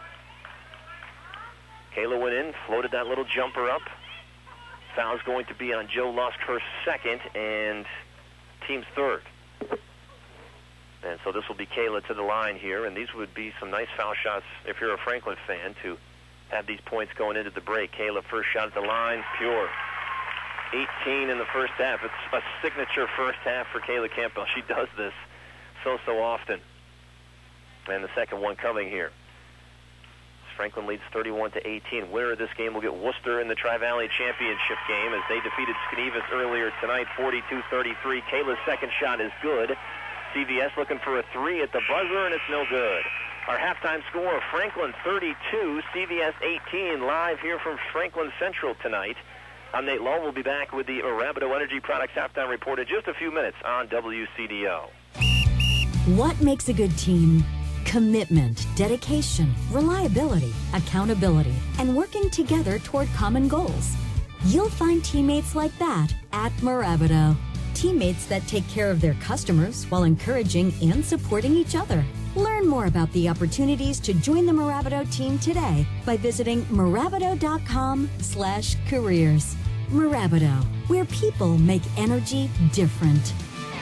Kayla went in, floated that little jumper up. Foul's going to be on Joe Lusk, her second, and team's third. And so this will be Kayla to the line here, and these would be some nice foul shots if you're a Franklin fan to have these points going into the break. Kayla first shot at the line, pure. eighteen in the first half. It's a signature first half for Kayla Campbell. She does this so, so often. And the second one coming here. Franklin leads thirty-one to eighteen. Winner of this game will get Worcester in the Tri-Valley Championship game as they defeated Skenevis earlier tonight, forty-two thirty-three. Kayla's second shot is good. C V S looking for a three at the buzzer, and it's no good. Our halftime score, Franklin thirty-two, C V S eighteen, live here from Franklin Central tonight. I'm Nate Lowe. We'll be back with the Rapido Energy Products halftime report in just a few minutes on W C D O.
What makes a good team? Commitment, dedication, reliability, accountability, and working together toward common goals. You'll find teammates like that at Moravido. Teammates that take care of their customers while encouraging and supporting each other. Learn more about the opportunities to join the Moravido team today by visiting moravido.com slash careers. Moravido, where people make energy different.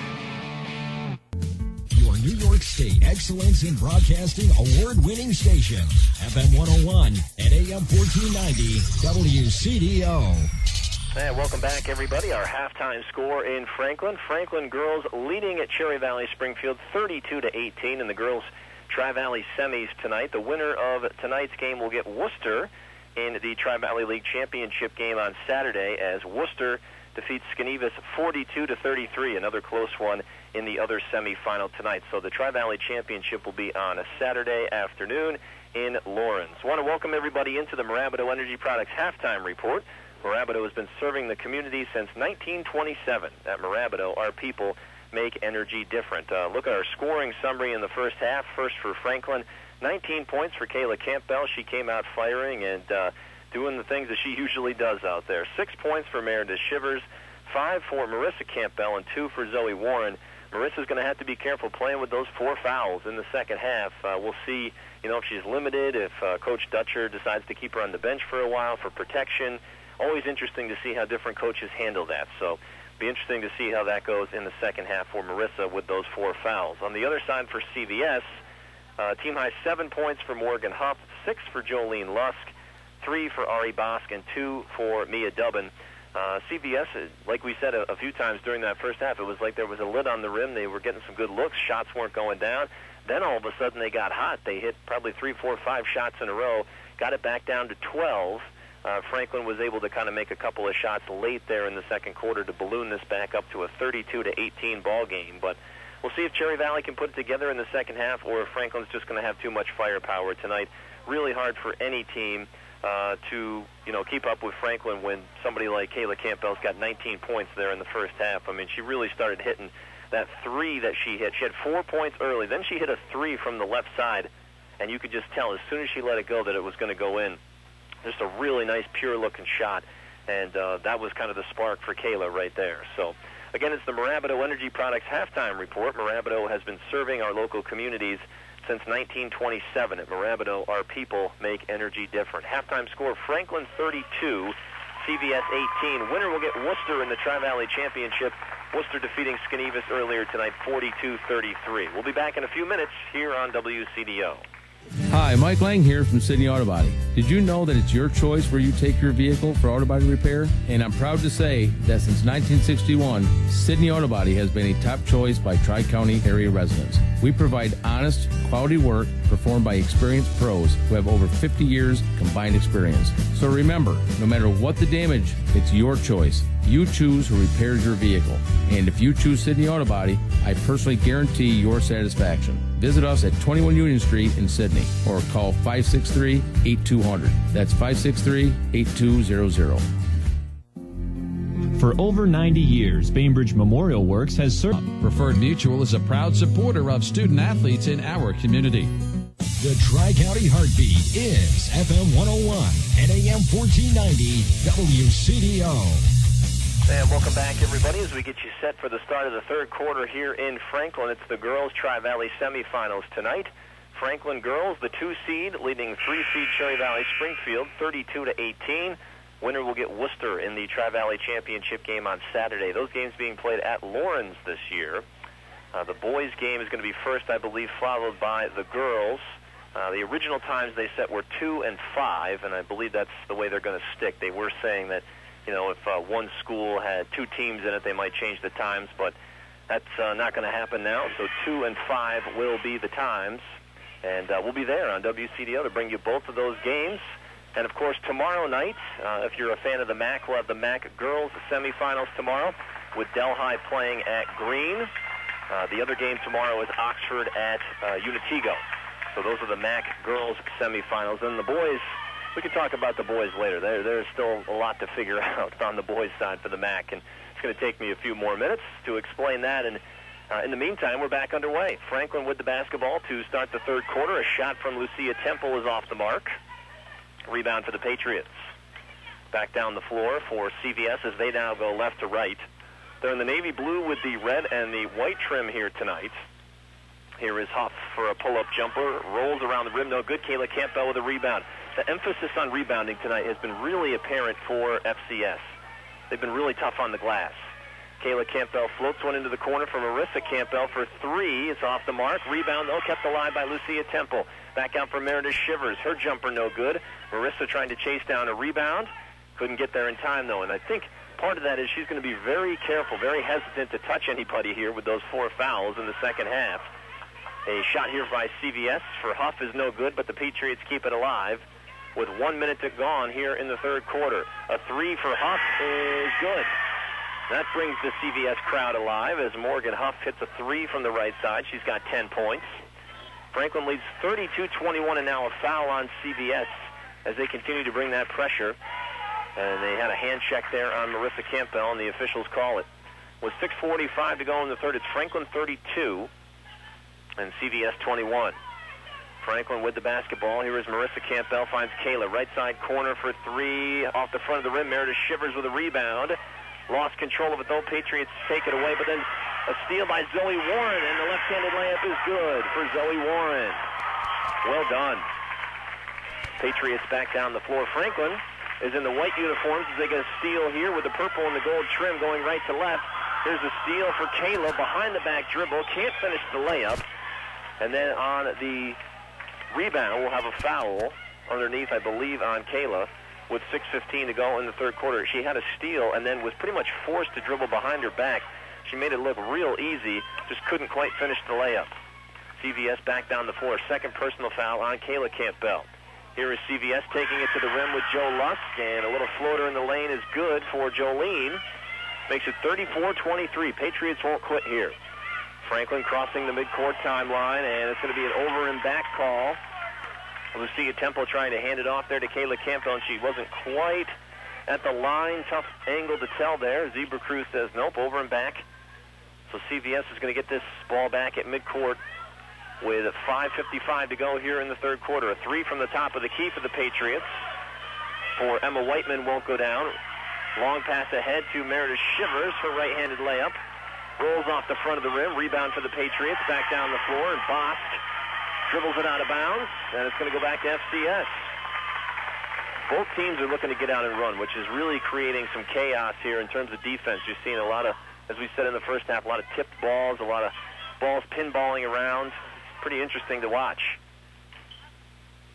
Your New York State Excellence in Broadcasting award-winning station, F M one oh one and A M fourteen ninety, W C D O.
And welcome back, everybody. Our halftime score in Franklin. Franklin girls leading at Cherry Valley Springfield thirty-two to eighteen in the girls Tri-Valley semis tonight. The winner of tonight's game will get Worcester in the Tri-Valley League Championship game on Saturday as Worcester defeats Skenevis forty-two to thirty-three, another close one in the other semifinal tonight. So the Tri-Valley Championship will be on a Saturday afternoon in Lawrence. I want to welcome everybody into the Moravido Energy Products halftime report. Moravido has been serving the community since nineteen twenty-seven. At Moravido, our people make energy different. Uh, look at our scoring summary in the first half. First for Franklin, nineteen points for Kayla Campbell. She came out firing and uh, doing the things that she usually does out there. Six points for Meredith Shivers, five for Marissa Campbell, and two for Zoe Warren. Marissa's going to have to be careful playing with those four fouls in the second half. Uh, we'll see, you know, if she's limited, if uh, Coach Dutcher decides to keep her on the bench for a while for protection. Always interesting to see how different coaches handle that. So be interesting to see how that goes in the second half for Marissa with those four fouls. On the other side for C V S, uh, team high seven points for Morgan Huff, six for Jolene Lusk, three for Ari Bosk, and two for Mia Dubbin. Uh, C V S, like we said a, a few times during that first half, it was like there was a lid on the rim. They were getting some good looks. Shots weren't going down. Then all of a sudden they got hot. They hit probably three, four, five shots in a row, got it back down to twelve. Uh, Franklin was able to kind of make a couple of shots late there in the second quarter to balloon this back up to a thirty-two to eighteen ball game. But we'll see if Cherry Valley can put it together in the second half or if Franklin's just going to have too much firepower tonight. Really hard for any team uh, to, you know, keep up with Franklin when somebody like Kayla Campbell's got nineteen points there in the first half. I mean, she really started hitting that three that she hit. She had four points early. Then she hit a three from the left side, and you could just tell as soon as she let it go that it was going to go in. Just a really nice, pure-looking shot, and uh, that was kind of the spark for Kayla right there. So, again, it's the Moravido Energy Products halftime report. Moravido has been serving our local communities since nineteen twenty-seven. At Moravido, our people make energy different. Halftime score, Franklin thirty-two, C V S eighteen. Winner will get Worcester in the Tri-Valley Championship. Worcester defeating Skenevis earlier tonight, forty-two thirty-three. We'll be back in a few minutes here on W C D O.
Hi, Mike Lang here from Sydney Auto Body. Did you know that it's your choice where you take your vehicle for auto body repair? And I'm proud to say that since nineteen sixty-one, Sydney Auto Body has been a top choice by Tri-County area residents. We provide honest, quality work performed by experienced pros who have over fifty years combined experience. So remember, no matter what the damage, it's your choice. You choose who repairs your vehicle. And if you choose Sydney Auto Body, I personally guarantee your satisfaction. Visit us at twenty-one Union Street in Sydney or call five six three, eight two zero zero. That's five six three, eight two zero zero.
For over ninety years, Bainbridge Memorial Works has served.
Preferred Mutual is a proud supporter of student athletes in our community.
The Tri-County Heartbeat is F M one oh one and A M fourteen ninety W C D O.
And welcome back, everybody, as we get you set for the start of the third quarter here in Franklin. It's the girls' Tri-Valley semifinals tonight. Franklin girls, the two seed, leading three seed Cherry Valley Springfield, thirty-two to eighteen. Winner will get Worcester in the Tri-Valley Championship game on Saturday. Those games being played at Lawrence this year. Uh, the boys' game is going to be first, I believe, followed by the girls. Uh, the original times they set were two and five, and I believe that's the way they're going to stick. They were saying that, you know, if uh, one school had two teams in it, they might change the times, but that's uh, not going to happen now. So two and five will be the times, and uh, we'll be there on W C D O to bring you both of those games. And, of course, tomorrow night, uh, if you're a fan of the M A C, we'll have the M A C girls semifinals tomorrow with Delhi playing at Green. Uh, the other game tomorrow is Oxford at uh, Unitigo. So those are the M A C girls semifinals. And the boys, we can talk about the boys later. There, there's still a lot to figure out on the boys' side for the M A C, and it's going to take me a few more minutes to explain that. And uh, in the meantime, we're back underway. Franklin with the basketball to start the third quarter. A shot from Lucia Temple is off the mark. Rebound for the Patriots. Back down the floor for C V S as they now go left to right. They're in the navy blue with the red and the white trim here tonight. Here is Huff for a pull-up jumper. Rolls around the rim, no good. Kayla Campbell with a rebound. The emphasis on rebounding tonight has been really apparent for F C S. They've been really tough on the glass. Kayla Campbell floats one into the corner for Marissa Campbell for three. It's off the mark. Rebound, though, kept alive by Lucia Temple. Back out for Meredith Shivers. Her jumper no good. Marissa trying to chase down a rebound. Couldn't get there in time, though. And I think part of that is she's going to be very careful, very hesitant to touch anybody here with those four fouls in the second half. A shot here by C V S for Huff is no good, but the Patriots keep it alive with one minute to gone here in the third quarter. A three for Huff is good. That brings the C V S crowd alive as Morgan Huff hits a three from the right side. She's got ten points. Franklin leads thirty-two twenty-one, and now a foul on C V S as they continue to bring that pressure. And they had a hand check there on Marissa Campbell, and the officials call it. With six forty-five to go in the third, it's Franklin thirty-two and C V S twenty-one. Franklin with the basketball. Here is Marissa Campbell, finds Kayla. Right side corner for three. Off the front of the rim, Meredith Shivers with a rebound. Lost control of it, though. Patriots take it away, but then a steal by Zoe Warren, and the left-handed layup is good for Zoe Warren. Well done. Patriots back down the floor. Franklin is in the white uniforms as they get a steal here with the purple and the gold trim going right to left. Here's a steal for Kayla behind the back dribble. Can't finish the layup. And then on the rebound, we'll have a foul underneath, I believe, on Kayla. With six fifteen to go in the third quarter. She had a steal and then was pretty much forced to dribble behind her back. She made it look real easy, just couldn't quite finish the layup. C V S back down the floor. Second personal foul on Kayla Campbell. Here is C V S taking it to the rim with Joe Lusk, and a little floater in the lane is good for Jolene. Makes it thirty-four twenty-three. Patriots won't quit here. Franklin crossing the midcourt timeline, and it's going to be an over and back call. Lucia Temple trying to hand it off there to Kayla Campbell, and she wasn't quite at the line. Tough angle to tell there. Zebra Cruz says nope, over and back. So C V S is going to get this ball back at midcourt with five fifty-five to go here in the third quarter. A three from the top of the key for the Patriots. For Emma Whiteman won't go down. Long pass ahead to Meredith Shivers for right-handed layup. Rolls off the front of the rim. Rebound for the Patriots. Back down the floor, and Bosk dribbles it out of bounds, and it's going to go back to F C S. Both teams are looking to get out and run, which is really creating some chaos here in terms of defense. You're seeing a lot of, as we said in the first half, a lot of tipped balls, a lot of balls pinballing around. It's pretty interesting to watch.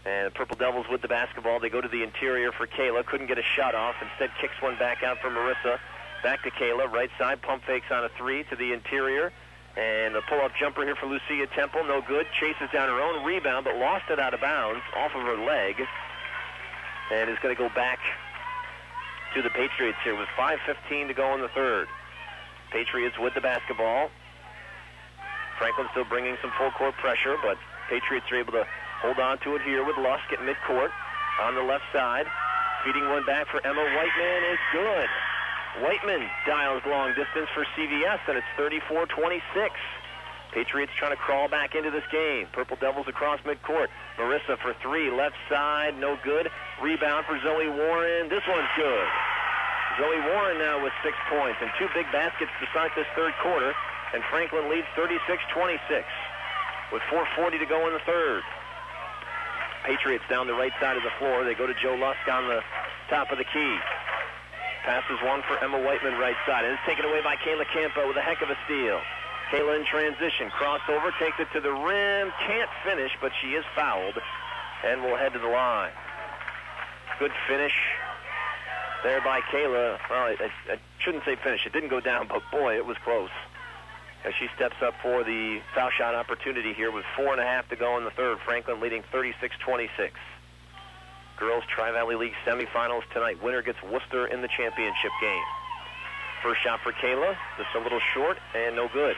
And the Purple Devils with the basketball. They go to the interior for Kayla. Couldn't get a shot off. Instead kicks one back out for Marissa. Back to Kayla. Right side. Pump fakes on a three to the interior. And the pull-up jumper here for Lucia Temple. No good. Chases down her own rebound, but lost it out of bounds off of her leg. And is going to go back to the Patriots here with five fifteen to go in the third. Patriots with the basketball. Franklin still bringing some full-court pressure, but Patriots are able to hold on to it here with Lusk at midcourt on the left side. Feeding one back for Emma Whiteman is good. Whiteman dials long distance for C V S, and it's thirty-four twenty-six. Patriots trying to crawl back into this game. Purple Devils across midcourt. Marissa for three, left side, no good. Rebound for Zoe Warren. This one's good. Zoe Warren now with six points and two big baskets to start this third quarter, and Franklin leads thirty-six twenty-six with four forty to go in the third. Patriots down the right side of the floor. They go to Joe Lusk on the top of the key. Passes one for Emma Whiteman right side. And it's taken away by Kayla Campbell with a heck of a steal. Kayla in transition. Crossover, takes it to the rim. Can't finish, but she is fouled and will head to the line. Good finish there by Kayla. Well, I, I shouldn't say finish. It didn't go down, but boy, it was close. As she steps up for the foul shot opportunity here with four and a half to go in the third. Franklin leading thirty-six twenty-six. Girls Tri-Valley League semifinals tonight. Winner gets Worcester in the championship game. First shot for Kayla, just a little short and no good.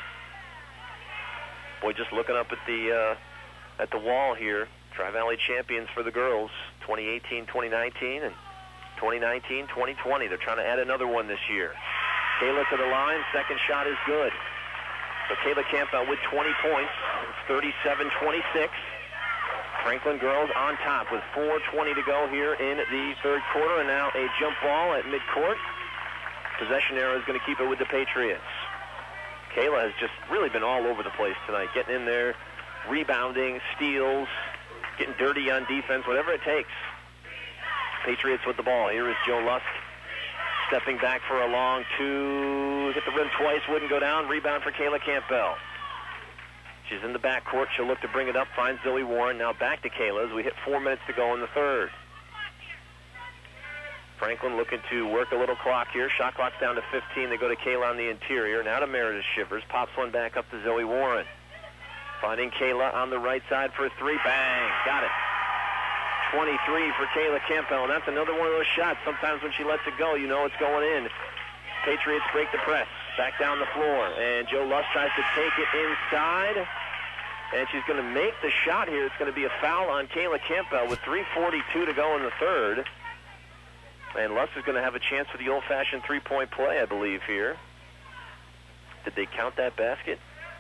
Boy, just looking up at the uh, at the wall here. Tri-Valley champions for the girls, twenty eighteen twenty nineteen and twenty nineteen twenty twenty. They're trying to add another one this year. Kayla to the line. Second shot is good. So Kayla Campbell with twenty points. It's thirty-seven twenty-six. Franklin girls on top with four twenty to go here in the third quarter. And now a jump ball at midcourt. Possession arrow is going to keep it with the Patriots. Kayla has just really been all over the place tonight. Getting in there, rebounding, steals, getting dirty on defense, whatever it takes. Patriots with the ball. Here is Joe Lusk. Stepping back for a long two. Hit the rim twice, wouldn't go down. Rebound for Kayla Campbell. She's in the backcourt. She'll look to bring it up. Finds Zoe Warren. Now back to Kayla as we hit four minutes to go in the third. Franklin looking to work a little clock here. Shot clock's down to fifteen. They go to Kayla on the interior. Now to Meredith Shivers. Pops one back up to Zoe Warren. Finding Kayla on the right side for three. Bang. Got it. twenty-three for Kayla Campbell, and that's another one of those shots. Sometimes when she lets it go, you know it's going in. Patriots break the press. Back down the floor, and Joe Lusk tries to take it inside, and she's going to make the shot here. It's going to be a foul on Kayla Campbell with three forty-two to go in the third. And Lusk is going to have a chance for the old-fashioned three-point play, I believe, here. Did they count that basket?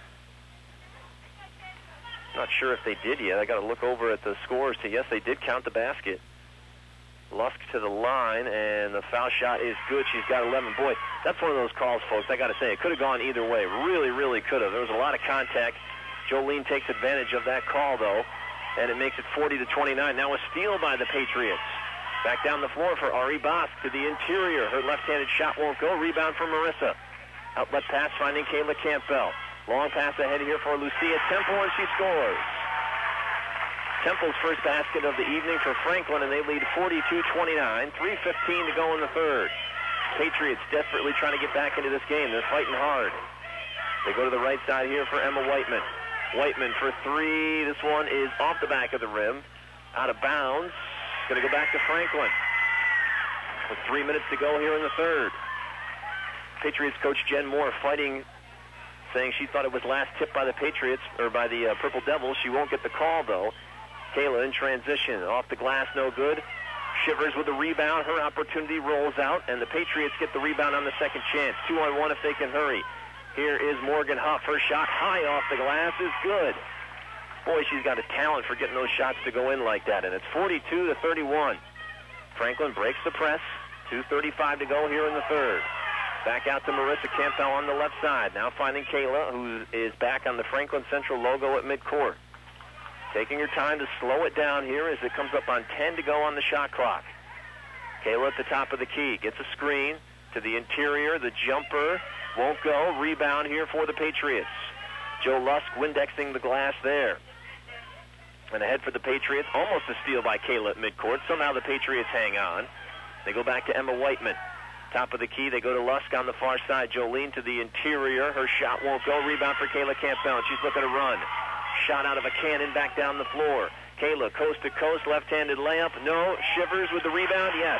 Not sure if they did yet. I got to look over at the scores to yes, they did count the basket. Lusk to the line, and the foul shot is good. She's got eleven. Boy, that's one of those calls, folks. I got to say, it could have gone either way. Really, really could have. There was a lot of contact. Jolene takes advantage of that call, though, and it makes it forty to twenty-nine. Now a steal by the Patriots. Back down the floor for Ari Bosk to the interior. Her left-handed shot won't go. Rebound for Marissa. Outlet pass finding Kayla Campbell. Long pass ahead here for Lucia Temple, and she scores. Temple's first basket of the evening for Franklin, and they lead forty-two twenty-nine. three fifteen to go in the third. Patriots desperately trying to get back into this game. They're fighting hard. They go to the right side here for Emma Whiteman. Whiteman for three. This one is off the back of the rim. Out of bounds. Going to go back to Franklin. With three minutes to go here in the third. Patriots coach Jen Moore fighting, saying she thought it was last tip by the Patriots, or by the uh, Purple Devils. She won't get the call, though. Kayla in transition. Off the glass, no good. Shivers with the rebound. Her opportunity rolls out, and the Patriots get the rebound on the second chance. Two on one if they can hurry. Here is Morgan Huff. Her shot high off the glass is good. Boy, she's got a talent for getting those shots to go in like that, and it's forty-two to thirty-one. Franklin breaks the press. two thirty-five to go here in the third. Back out to Marissa Campbell on the left side. Now finding Kayla, who is back on the Franklin Central logo at midcourt. Taking her time to slow it down here as it comes up on ten to go on the shot clock. Kayla at the top of the key. Gets a screen to the interior. The jumper won't go. Rebound here for the Patriots. Joe Lusk Windexing the glass there. And ahead for the Patriots, almost a steal by Kayla at midcourt. Somehow the Patriots hang on. They go back to Emma Whiteman. Top of the key, they go to Lusk on the far side. Jolene to the interior. Her shot won't go. Rebound for Kayla Campbell. She's looking to run. Shot out of a cannon back down the floor. Kayla, coast to coast, left-handed layup. No. Shivers with the rebound. Yes.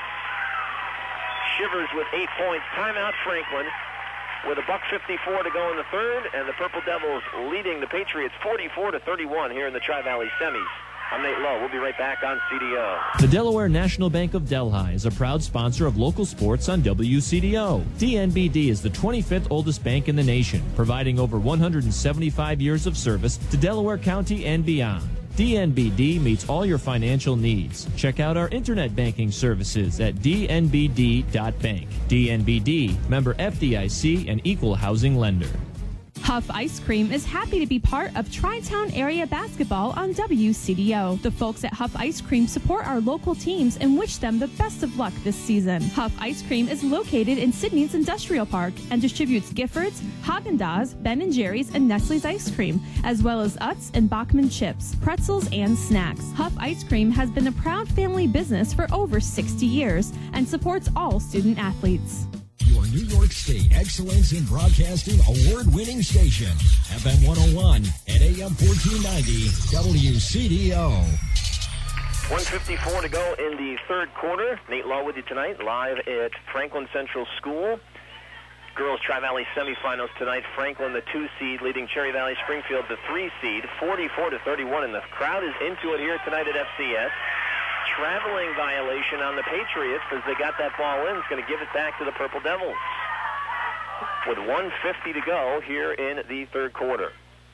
Shivers with eight points. Timeout, Franklin. With a buck fifty-four to go in the third, and the Purple Devils leading the Patriots forty-four to thirty-one here in the Tri-Valley semis. I'm Nate Lowe. We'll be right back on C D O.
The Delaware National Bank of Delhi is a proud sponsor of local sports on W C D O. D N B D is the twenty-fifth oldest bank in the nation, providing over one hundred seventy-five years of service to Delaware County and beyond. D N B D meets all your financial needs. Check out our internet banking services at d n b d dot bank. D N B D, member F D I C and equal housing lender.
Huff Ice Cream is happy to be part of Tri-Town Area Basketball on W C D O. The folks at Huff Ice Cream support our local teams and wish them the best of luck this season. Huff Ice Cream is located in Sydney's Industrial Park and distributes Giffords, Haagen-Dazs, Ben and Jerry's, and Nestle's ice cream, as well as Utz and Bachman chips, pretzels, and snacks. Huff Ice Cream has been a proud family business for over sixty years and supports all student athletes.
Your New York State Excellence in Broadcasting award-winning station, F M one oh one and A M fourteen ninety, W C D O.
one fifty-four to go in the third quarter. Nate Law with you tonight, live at Franklin Central School. Girls Tri-Valley semifinals tonight. Franklin, the two seed, leading Cherry Valley Springfield, the three seed, forty-four to thirty-one, and the crowd is into it here tonight at F C S. Traveling violation on the Patriots as they got that ball in. It's going to give it back to the Purple Devils. With one fifty to go here in the third quarter.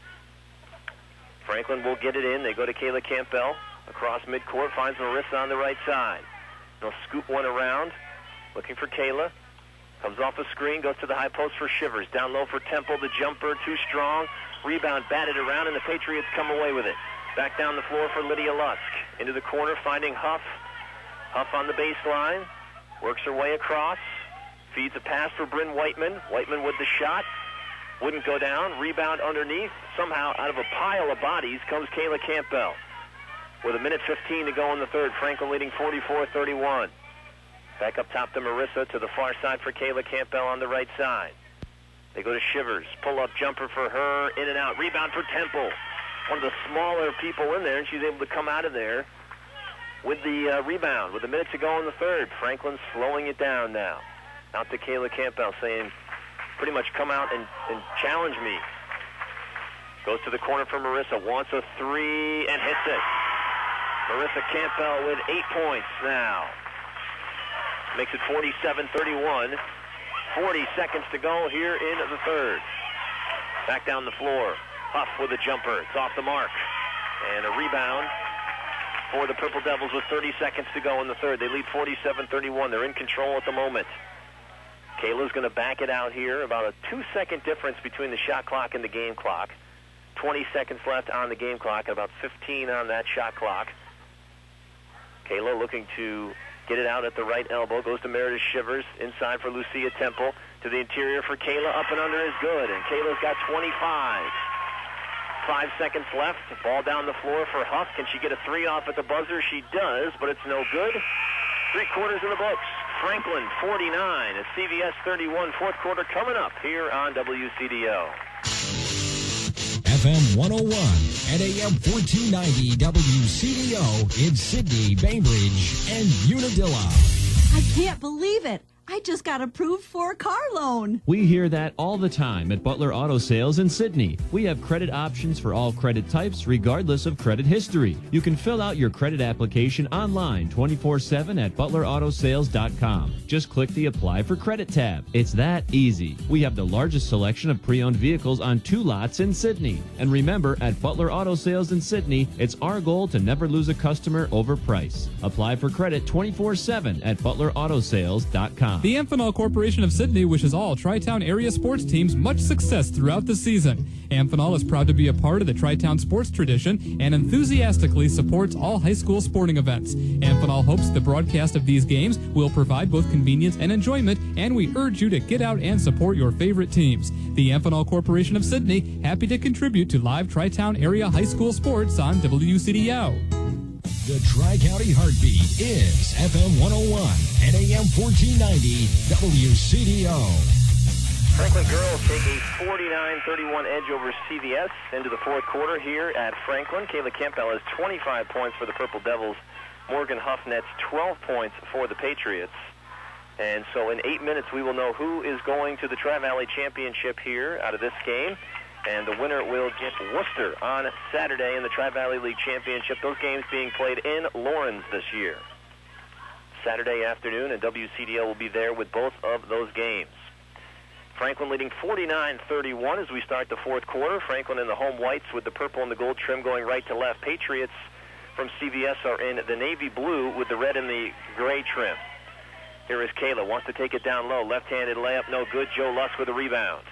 Franklin will get it in. They go to Kayla Campbell across midcourt, finds Marissa on the right side. They'll scoop one around, looking for Kayla. Comes off a screen, goes to the high post for Shivers. Down low for Temple, the jumper, too strong. Rebound batted around, and the Patriots come away with it. Back down the floor for Lydia Lusk. Into the corner, finding Huff. Huff on the baseline. Works her way across. Feeds a pass for Bryn Whiteman. Whiteman with the shot. Wouldn't go down. Rebound underneath. Somehow, out of a pile of bodies, comes Kayla Campbell. With a minute fifteen to go in the third, Franklin leading forty-four thirty-one. Back up top to Marissa, to the far side for Kayla Campbell on the right side. They go to Shivers. Pull-up jumper for her. In and out. Rebound for Temple. One of the smaller people in there, and she's able to come out of there with the uh, rebound. With a minute to go in the third, Franklin's slowing it down now. Out to Kayla Campbell, saying, pretty much come out and, and challenge me. Goes to the corner for Marissa, wants a three, and hits it. Marissa Campbell with eight points now. Makes it forty-seven thirty-one. forty seconds to go here in the third. Back down the floor. Huff with a jumper. It's off the mark. And a rebound for the Purple Devils with thirty seconds to go in the third. They lead forty-seven thirty-one. They're in control at the moment. Kayla's going to back it out here. About a two-second difference between the shot clock and the game clock. twenty seconds left on the game clock, and about fifteen on that shot clock. Kayla looking to get it out at the right elbow. Goes to Meredith Shivers. Inside for Lucia Temple. To the interior for Kayla. Up and under is good. And Kayla's got twenty-five. Five seconds left. Ball down the floor for Huff. Can she get a three off at the buzzer? She does, but it's no good. Three quarters in the books. Franklin forty-nine. It's C V S thirty-one. Fourth quarter coming up here on W C D O.
F M one oh one and A M fourteen ninety W C D O in Sydney, Bainbridge, and Unadilla.
I can't believe it. I just got approved for a car loan.
We hear that all the time at Butler Auto Sales in Sydney. We have credit options for all credit types, regardless of credit history. You can fill out your credit application online twenty-four seven at butler auto sales dot com. Just click the Apply for Credit tab. It's that easy. We have the largest selection of pre-owned vehicles on two lots in Sydney. And remember, at Butler Auto Sales in Sydney, it's our goal to never lose a customer over price. Apply for credit twenty-four seven at butler auto sales dot com.
The Amphenol Corporation of Sydney wishes all Tri-Town area sports teams much success throughout the season. Amphenol is proud to be a part of the Tri-Town sports tradition and enthusiastically supports all high school sporting events. Amphenol hopes the broadcast of these games will provide both convenience and enjoyment, and we urge you to get out and support your favorite teams. The Amphenol Corporation of Sydney, happy to contribute to live Tri-Town area high school sports on W C D O.
The Tri-County Heartbeat is F M one oh one and A M fourteen ninety W C D O.
Franklin girls take a forty-nine thirty-one edge over C V S into the fourth quarter here at Franklin. Kayla Campbell has twenty-five points for the Purple Devils. Morgan Huff nets twelve points for the Patriots. And so in eight minutes we will know who is going to the Tri-Valley Championship here out of this game. And the winner will get Worcester on Saturday in the Tri-Valley League Championship. Those games being played in Lawrence this year. Saturday afternoon, and W C D O will be there with both of those games. Franklin leading forty-nine thirty-one as we start the fourth quarter. Franklin in the home whites with the purple and the gold trim going right to left. Patriots from C V S are in the navy blue with the red and the gray trim. Here is Kayla, wants to take it down low. Left-handed layup, no good. Joe Lusk with a rebound.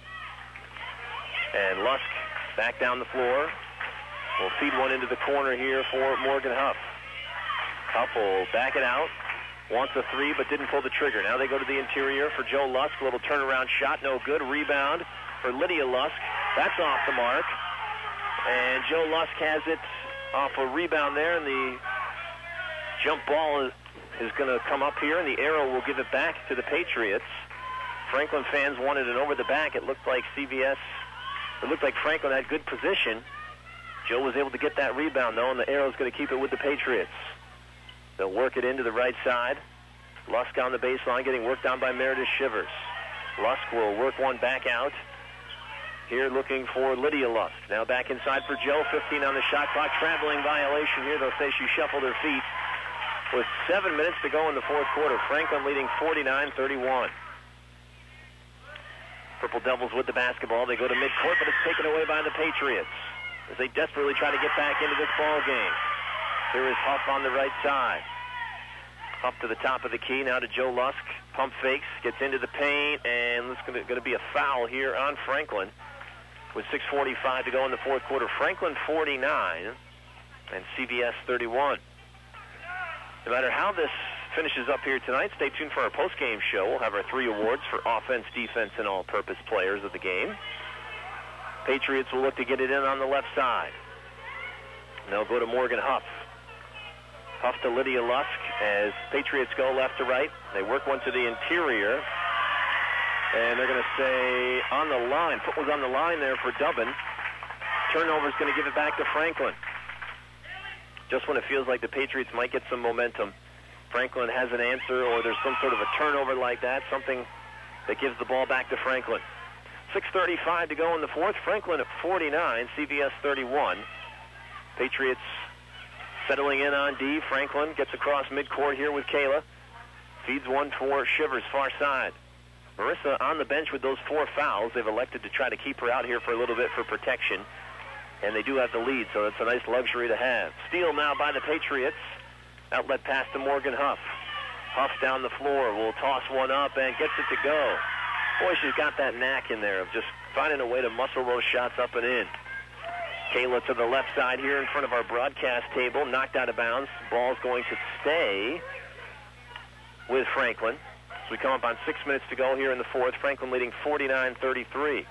And Lusk back down the floor. Will feed one into the corner here for Morgan Huff. Huff will back it out. Wants a three, but didn't pull the trigger. Now they go to the interior for Joe Lusk. A little turnaround shot, no good. Rebound for Lydia Lusk. That's off the mark. And Joe Lusk has it off a rebound there, and the jump ball is, is going to come up here, and the arrow will give it back to the Patriots. Franklin fans wanted it over the back. It looked like C V S, it looked like Franklin had good position. Joe was able to get that rebound, though, and the arrow's going to keep it with the Patriots. They'll work it into the right side. Lusk on the baseline, getting worked on by Meredith Shivers. Lusk will work one back out. Here looking for Lydia Lusk. Now back inside for Joe. fifteen on the shot clock. Traveling violation here. They'll say she shuffled her feet. With seven minutes to go in the fourth quarter. Franklin leading forty-nine thirty-one. Purple Devils with the basketball. They go to midcourt, but it's taken away by the Patriots as they desperately try to get back into this ball game. Here is Huff on the right side. Huff to the top of the key. Now to Joe Lusk. Pump fakes. Gets into the paint. And it's going to be a foul here on Franklin. With six forty-five to go in the fourth quarter. Franklin forty-nine and C V S thirty-one. No matter how this finishes up here tonight, stay tuned for our post-game show. We'll have our three awards for offense, defense, and all-purpose players of the game. Patriots will look to get it in on the left side. And they'll go to Morgan Huff. Huff to Lydia Lusk as Patriots go left to right. They work one to the interior. And they're going to say on the line. Foot was on the line there for Dubbin. Turnover's going to give it back to Franklin. Just when it feels like the Patriots might get some momentum, Franklin has an answer, or there's some sort of a turnover like that, something that gives the ball back to Franklin. six thirty-five to go in the fourth. Franklin at forty-nine, C V S thirty-one. Patriots settling in on D. Franklin gets across midcourt here with Kayla. Feeds one for Shivers, far side. Marissa on the bench with those four fouls. They've elected to try to keep her out here for a little bit for protection. And they do have the lead, so that's a nice luxury to have. Steal now by the Patriots. Outlet pass to Morgan Huff. Huff down the floor. Will toss one up and gets it to go. Boy, she's got that knack in there of just finding a way to muscle those shots up and in. Kayla to the left side here in front of our broadcast table. Knocked out of bounds. Ball's going to stay with Franklin. So we come up on six minutes to go here in the fourth. Franklin leading forty-nine thirty-three.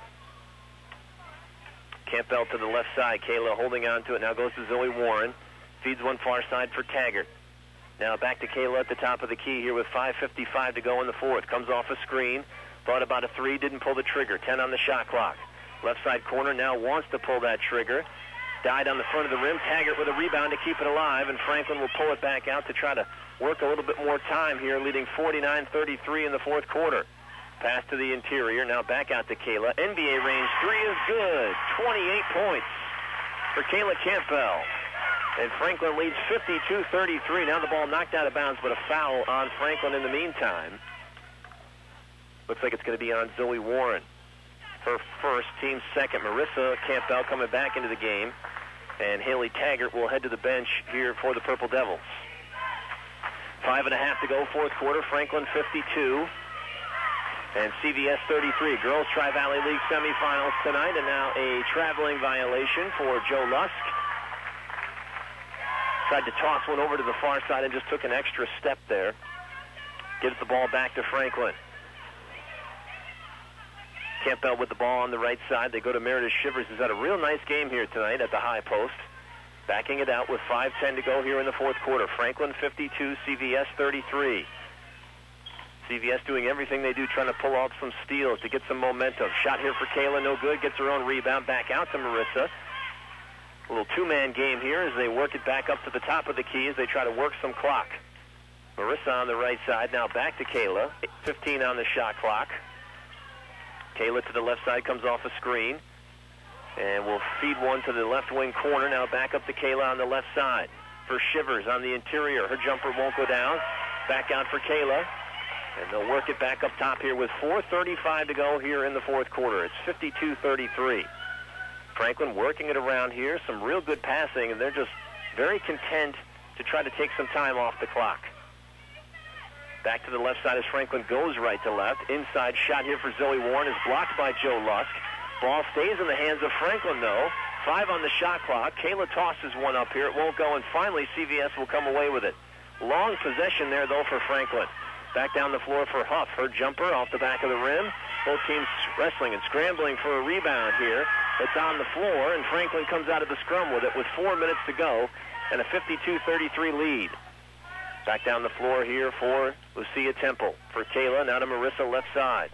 Campbell to the left side. Kayla holding on to it. Now goes to Zoe Warren. Feeds one far side for Taggart. Now back to Kayla at the top of the key here with five fifty-five to go in the fourth. Comes off a screen. Thought about a three. Didn't pull the trigger. ten on the shot clock. Left side corner now wants to pull that trigger. Died on the front of the rim. Taggart with a rebound to keep it alive. And Franklin will pull it back out to try to work a little bit more time here, leading forty-nine thirty-three in the fourth quarter. Pass to the interior. Now back out to Kayla. N B A range three is good. twenty-eight points for Kayla Campbell. And Franklin leads fifty-two thirty-three. Now the ball knocked out of bounds, but a foul on Franklin in the meantime. Looks like it's going to be on Zoe Warren. Her first, team second. Marissa Campbell coming back into the game. And Haley Taggart will head to the bench here for the Purple Devils. Five and a half to go, fourth quarter. Franklin fifty-two and C V S thirty-three. Girls Tri-Valley League semifinals tonight, and now a traveling violation for Joe Lusk. Tried to toss one over to the far side and just took an extra step there. Gives the ball back to Franklin. Campbell with the ball on the right side. They go to Meredith Shivers, who's had a real nice game here tonight at the high post. Backing it out with five ten to go here in the fourth quarter. Franklin fifty-two, C V S thirty-three. C V S doing everything they do, trying to pull off some steals to get some momentum. Shot here for Kayla, no good. Gets her own rebound back out to Marissa. A little two-man game here as they work it back up to the top of the key as they try to work some clock. Marissa on the right side, now back to Kayla. fifteen on the shot clock. Kayla to the left side, comes off a screen. And will feed one to the left wing corner. Now back up to Kayla on the left side. For Shivers on the interior. Her jumper won't go down. Back out for Kayla. And they'll work it back up top here with four thirty-five to go here in the fourth quarter. It's fifty-two thirty-three. Franklin working it around here. Some real good passing, and they're just very content to try to take some time off the clock. Back to the left side as Franklin goes right to left. Inside shot here for Zoe Warren is blocked by Joe Lusk. Ball stays in the hands of Franklin, though. Five on the shot clock. Kayla tosses one up here. It won't go, and finally C V S will come away with it. Long possession there, though, for Franklin. Back down the floor for Huff. Her jumper off the back of the rim. Both teams wrestling and scrambling for a rebound here. It's on the floor, and Franklin comes out of the scrum with it with four minutes to go and a fifty-two thirty-three lead. Back down the floor here for Lucia Temple. For Kayla, now to Marissa left side.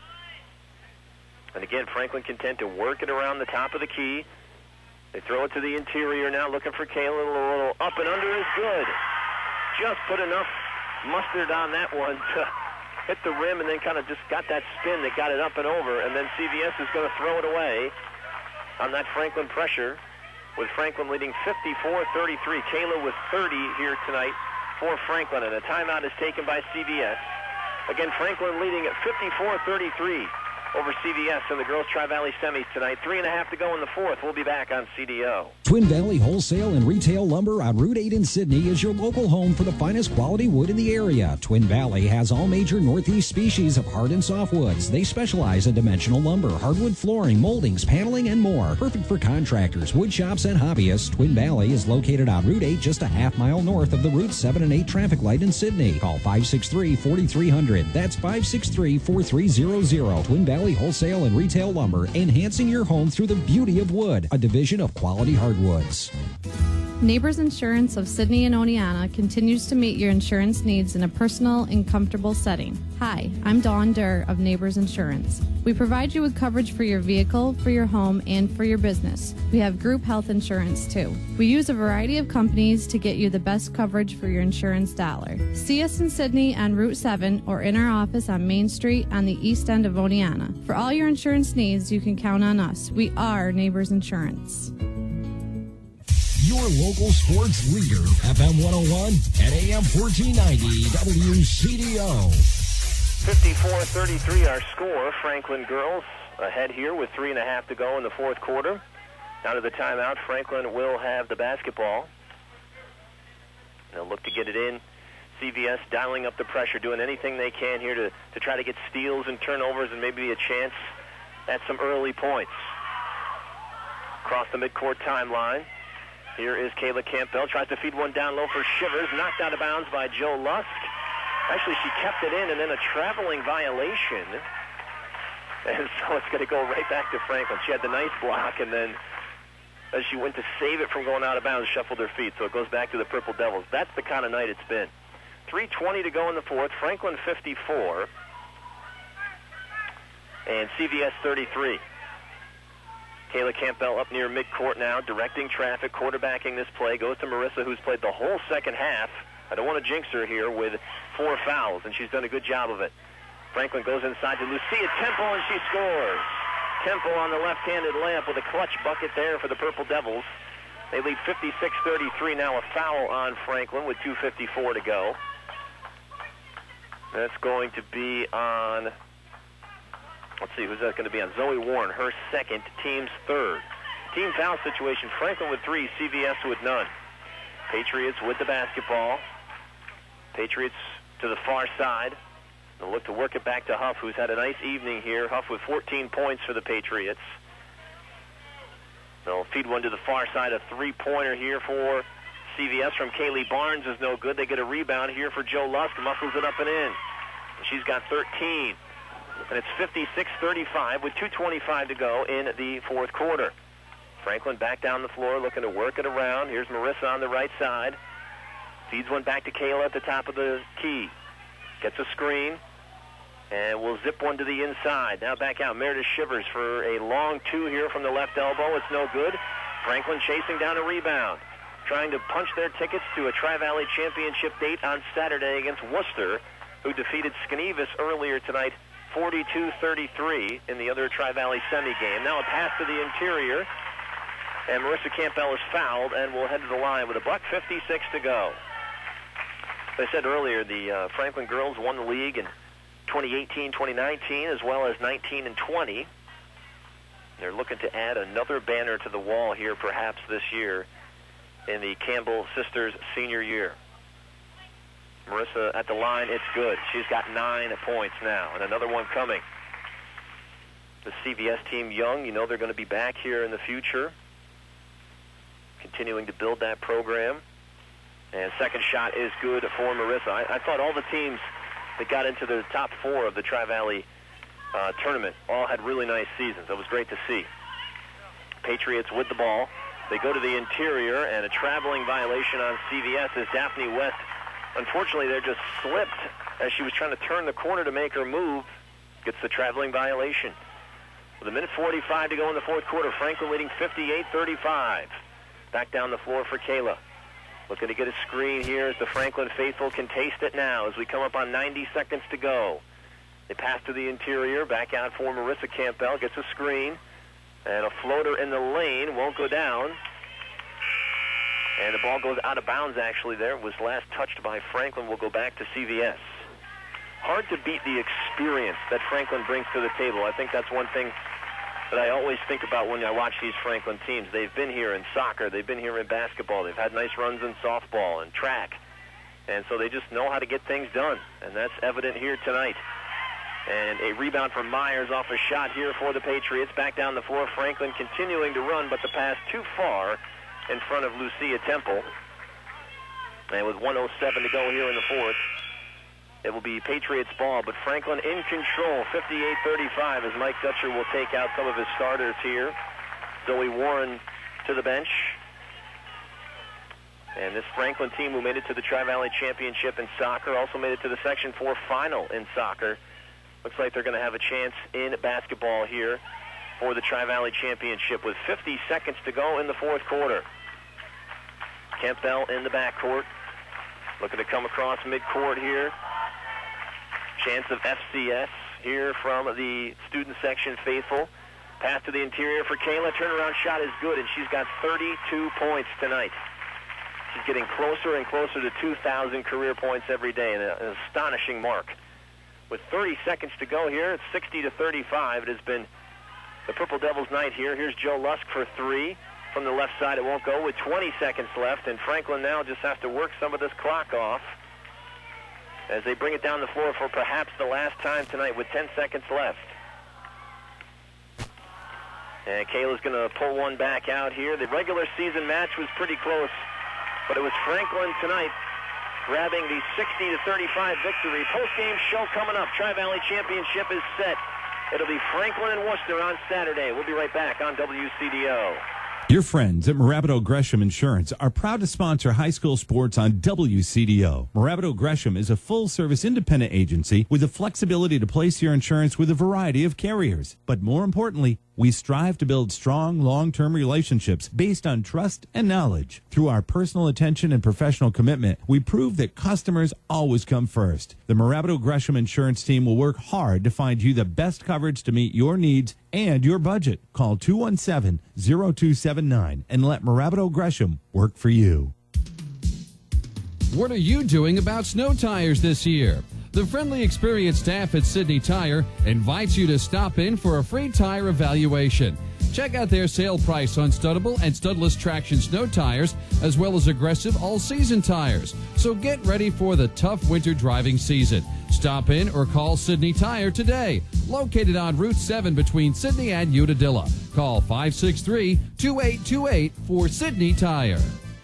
And again, Franklin content to work it around the top of the key. They throw it to the interior now, looking for Kayla. A little up and under is good. Just put enough mustard on that one to hit the rim, and then kind of just got that spin that got it up and over. And then C V S is going to throw it away on that Franklin pressure, with Franklin leading fifty-four thirty-three. Kayla with thirty here tonight for Franklin, and a timeout is taken by C V S. Again, Franklin leading at fifty-four thirty-three over C V S in the Girls Tri-Valley semis tonight. Three and a half to go in the fourth. We'll be back on C D O.
Twin Valley Wholesale and Retail Lumber on Route eight in Sydney is your local home for the finest quality wood in the area. Twin Valley has all major Northeast species of hard and soft woods. They specialize in dimensional lumber, hardwood flooring, moldings, paneling, and more. Perfect for contractors, wood shops, and hobbyists. Twin Valley is located on Route eight, just a half mile north of the Route seven and eight traffic light in Sydney. Call five six three, four three zero zero. That's five six three, four three zero zero. Twin Valley Wholesale and Retail Lumber, enhancing your home through the beauty of wood, a division of Quality Hardwoods.
Neighbors Insurance of Sydney and Oneonta continues to meet your insurance needs in a personal and comfortable setting. Hi, I'm Dawn Durr of Neighbors Insurance. We provide you with coverage for your vehicle, for your home, and for your business. We have group health insurance too. We use a variety of companies to get you the best coverage for your insurance dollar. See us in Sydney on Route seven or in our office on Main Street on the east end of Oneonta. For all your insurance needs, you can count on us. We are Neighbors Insurance.
Your local sports leader, F M one oh one and A M fourteen ninety W C D O.
fifty-four thirty-three our score. Franklin girls ahead here with three and a half to go in the fourth quarter. Out of the timeout, Franklin will have the basketball. They'll look to get it in. C V S dialing up the pressure, doing anything they can here to, to try to get steals and turnovers and maybe a chance at some early points. Across the midcourt timeline. Here is Kayla Campbell. Tries to feed one down low for Shivers. Knocked out of bounds by Joe Lusk. Actually, she kept it in, and then a traveling violation. And so it's going to go right back to Franklin. She had the nice block, and then as she went to save it from going out of bounds, shuffled her feet. So it goes back to the Purple Devils. That's the kind of night it's been. three twenty to go in the fourth. Franklin fifty-four. And C V S thirty-three. Kayla Campbell up near midcourt now, directing traffic, quarterbacking this play. Goes to Marissa, who's played the whole second half. I don't want to jinx her here with four fouls, and she's done a good job of it. Franklin goes inside to Lucia Temple, and she scores. Temple on the left-handed layup with a clutch bucket there for the Purple Devils. They lead fifty-six thirty-three. Now a foul on Franklin with two fifty-four to go. That's going to be on... Let's see, who's that going to be on? Zoe Warren, her second, team's third. Team foul situation, Franklin with three, C V S with none. Patriots with the basketball. Patriots to the far side. They'll look to work it back to Huff, who's had a nice evening here. Huff with fourteen points for the Patriots. They'll feed one to the far side. A three-pointer here for C V S from Kaylee Barnes is no good. They get a rebound here for Joe Lusk. Muscles it up and in. And she's got thirteen. And it's fifty-six thirty-five with two twenty-five to go in the fourth quarter. Franklin back down the floor looking to work it around. Here's Marissa on the right side. Feeds one back to Kayla at the top of the key. Gets a screen. And we'll zip one to the inside. Now back out. Meredith Shivers for a long two here from the left elbow. It's no good. Franklin chasing down a rebound. Trying to punch their tickets to a Tri-Valley Championship date on Saturday against Worcester, who defeated Skenevis earlier tonight, forty-two thirty-three in the other Tri-Valley semi game. Now a pass to the interior. And Marissa Campbell is fouled and will head to the line with a buck fifty-six to go. As I said earlier, the uh, Franklin girls won the league in twenty eighteen twenty nineteen as well as nineteen and twenty. They're looking to add another banner to the wall here perhaps this year in the Campbell sisters' senior year. Marissa at the line, it's good. She's got nine points now, and another one coming. The C V S team young, you know they're going to be back here in the future, continuing to build that program. And second shot is good for Marissa. I, I thought all the teams that got into the top four of the Tri-Valley uh, tournament all had really nice seasons. That was great to see. Patriots with the ball. They go to the interior, and a traveling violation on C V S as Daphne West, unfortunately, there just slipped as she was trying to turn the corner to make her move. Gets the traveling violation. With a minute forty-five to go in the fourth quarter, Franklin leading fifty-eight thirty-five. Back down the floor for Kayla. Looking to get a screen here as the Franklin faithful can taste it now as we come up on ninety seconds to go. They pass to the interior, back out for Marissa Campbell, gets a screen, and a floater in the lane won't go down. And the ball goes out of bounds actually there. It was last touched by Franklin. Will go back to C V S. Hard to beat the experience that Franklin brings to the table. I think that's one thing that I always think about when I watch these Franklin teams. They've been here in soccer. They've been here in basketball. They've had nice runs in softball and track. And so they just know how to get things done. And that's evident here tonight. And a rebound from Myers off a shot here for the Patriots. Back down the floor, Franklin continuing to run, but the pass too far in front of Lucia Temple. And with one oh seven to go here in the fourth, it will be Patriots ball, but Franklin in control, fifty-eight thirty-five, as Mike Dutcher will take out some of his starters here. Zoe Warren to the bench. And this Franklin team who made it to the Tri-Valley Championship in soccer also made it to the Section four final in soccer. Looks like they're going to have a chance in basketball here for the Tri-Valley Championship with fifty seconds to go in the fourth quarter. Campbell in the backcourt, looking to come across midcourt here. Chance of F C S here from the student section faithful. Pass to the interior for Kayla. Turnaround shot is good, and she's got thirty-two points tonight. She's getting closer and closer to two thousand career points every day, and an astonishing mark. With thirty seconds to go here, it's sixty to thirty-five. It has been the Purple Devils' night here. Here's Joe Lusk for three. From the left side, it won't go with twenty seconds left, and Franklin now just has to work some of this clock off as they bring it down the floor for perhaps the last time tonight with ten seconds left. And Kayla's going to pull one back out here. The regular season match was pretty close, but it was Franklin tonight grabbing the sixty to thirty-five victory. Post-game show coming up. Tri-Valley Championship is set. It'll be Franklin and Worcester on Saturday. We'll be right back on W C D O.
Your friends at Marabito Gresham Insurance are proud to sponsor high school sports on W C D O. Marabito Gresham is a full-service independent agency with the flexibility to place your insurance with a variety of carriers. But more importantly, we strive to build strong, long-term relationships based on trust and knowledge. Through our personal attention and professional commitment, we prove that customers always come first. The Marabito Gresham Insurance team will work hard to find you the best coverage to meet your needs and your budget. Call two one seven, zero two seven nine and let Marabito Gresham work for you.
What are you doing about snow tires this year? The friendly, experienced staff at Sydney Tire invites you to stop in for a free tire evaluation. Check out their sale price on studdable and studless traction snow tires, as well as aggressive all-season tires. So get ready for the tough winter driving season. Stop in or call Sydney Tire today. Located on Route seven between Sydney and Unadilla. Call five six three, two eight two eight for Sydney Tire.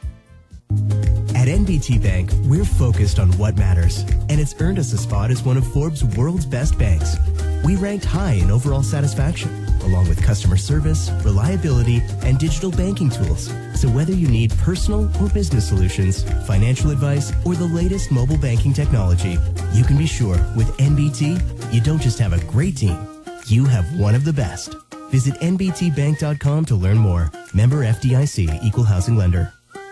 At N B T Bank, we're focused on what matters, and it's earned us a spot as one of Forbes' world's best banks. We ranked high in overall satisfaction, along with customer service, reliability, and digital banking tools. So whether you need personal or business solutions, financial advice, or the latest mobile banking technology, you can be sure with N B T, you don't just have a great team, you have one of the best. Visit N B T bank dot com to learn more. Member F D I C, Equal Housing Lender.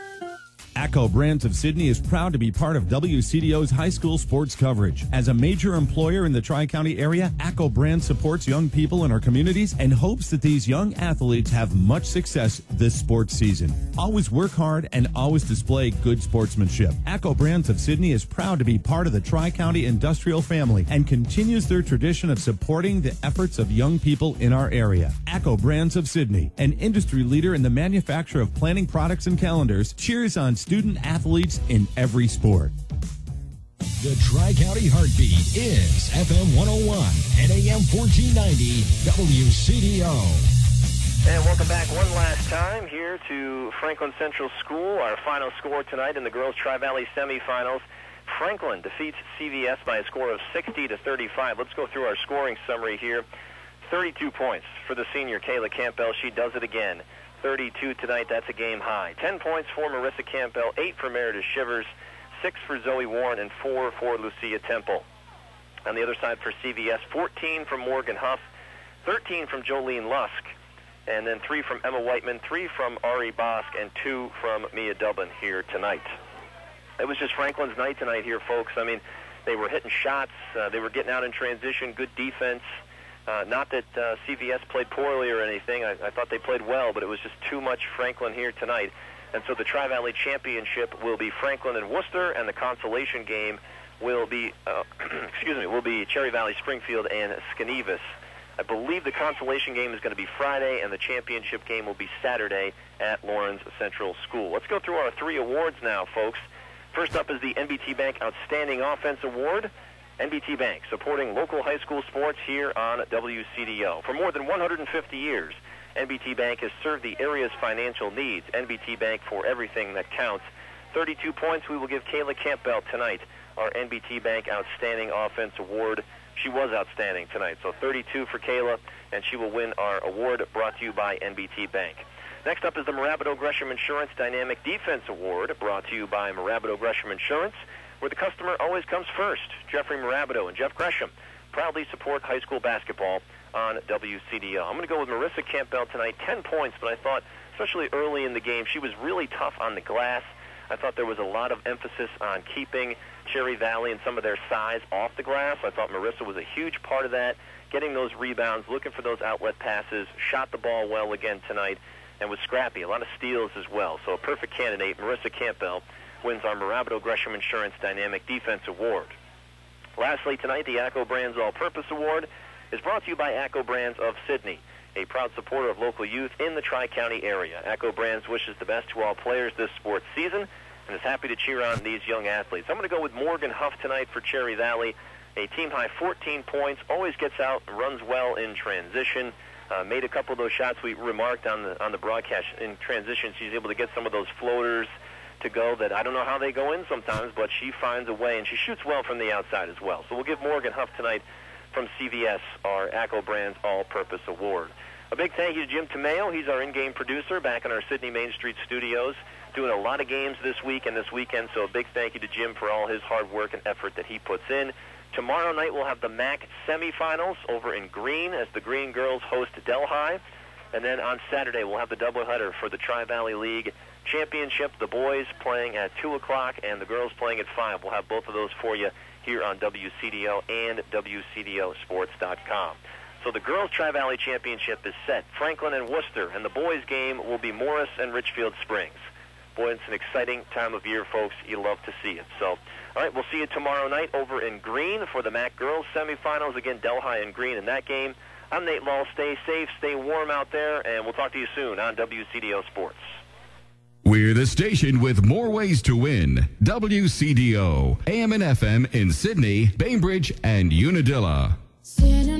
ACCO Brands of Sydney is proud to be part of W C D O's high school sports coverage. As a major employer in the Tri-County area, ACCO Brands supports young people in our communities and hopes that these young athletes have much success this sports season. Always work hard and always display good sportsmanship. ACCO Brands of Sydney is proud to be part of the Tri-County industrial family and continues their tradition of supporting the efforts of young people in our area. ACCO Brands of Sydney, an industry leader in the manufacture of planning products and calendars, cheers on student athletes in every sport.
The Tri-County Heartbeat is F M one oh one and A M fourteen ninety W C D O.
And welcome back one last time here to Franklin Central School. Our final score tonight in the girls Tri-Valley semifinals. Franklin defeats C V S by a score of sixty to thirty-five. Let's go through our scoring summary here. thirty-two points for the senior Kayla Campbell. She does it again. thirty-two tonight, that's a game high. ten points for Marissa Campbell, eight for Meredith Shivers, six for Zoe Warren, and four for Lucia Temple. On the other side for C V S, fourteen from Morgan Huff, thirteen from Jolene Lusk, and then three from Emma Whiteman, three from Ari Bosk, and two from Mia Dublin here tonight. It was just Franklin's night tonight here, folks. I mean, they were hitting shots, uh, they were getting out in transition, good defense. Uh, not that uh, C V S played poorly or anything. I, I thought they played well, but it was just too much Franklin here tonight. And so the Tri-Valley Championship will be Franklin and Worcester, and the consolation game will be, uh, excuse me, will be Cherry Valley, Springfield, and Skenevis. I believe the consolation game is going to be Friday, and the championship game will be Saturday at Lawrence Central School. Let's go through our three awards now, folks. First up is the N B T Bank Outstanding Offense Award. N B T Bank, supporting local high school sports here on W C D O. For more than one hundred fifty years, N B T Bank has served the area's financial needs. N B T Bank for everything that counts. thirty-two points we will give Kayla Campbell tonight, our N B T Bank Outstanding Offense Award. She was outstanding tonight, so thirty-two for Kayla, and she will win our award brought to you by N B T Bank. Next up is the Marabito Gresham Insurance Dynamic Defense Award, brought to you by Marabito Gresham Insurance, where the customer always comes first. Jeffrey Marabito and Jeff Gresham proudly support high school basketball on W C D O. I'm going to go with Marissa Campbell tonight, ten points, but I thought, especially early in the game, she was really tough on the glass. I thought there was a lot of emphasis on keeping Cherry Valley and some of their size off the glass. I thought Marissa was a huge part of that, getting those rebounds, looking for those outlet passes, shot the ball well again tonight, and was scrappy, a lot of steals as well. So a perfect candidate, Marissa Campbell, wins our Marabito Gresham Insurance Dynamic Defense Award. Lastly, tonight, the ACCO Brands All-Purpose Award is brought to you by ACCO Brands of Sydney, a proud supporter of local youth in the Tri-County area. ACCO Brands wishes the best to all players this sports season and is happy to cheer on these young athletes. I'm going to go with Morgan Huff tonight for Cherry Valley, a team-high fourteen points, always gets out, runs well in transition, uh, made a couple of those shots we remarked on the, on the broadcast. In transition, she's able to get some of those floaters to go that I don't know how they go in sometimes, but she finds a way, and she shoots well from the outside as well. So we'll give Morgan Huff tonight from C V S our ACCO Brands All-Purpose Award. A big thank you to Jim Tomeo. He's our in-game producer back in our Sydney Main Street studios, doing a lot of games this week and this weekend, so a big thank you to Jim for all his hard work and effort that he puts in. Tomorrow night we'll have the M A C semifinals over in Green as the Green girls host Delhi. And then on Saturday we'll have the doubleheader for the Tri-Valley League Championship, the boys playing at two o'clock and the girls playing at five. We'll have both of those for you here on W C D O and W C D O sports dot com. So the girls Tri-Valley Championship is set. Franklin and Worcester, and the boys game will be Morris and Richfield Springs. Boy, it's an exciting time of year, folks. You love to see it. So, all right, we'll see you tomorrow night over in Green for the M A C girls semifinals. Again, Delhi and Green in that game. I'm Nate Law. Stay safe, stay warm out there, and we'll talk to you soon on W C D O Sports.
We're the station with more ways to win. W C D O, A M and F M in Sydney, Bainbridge, and Unadilla.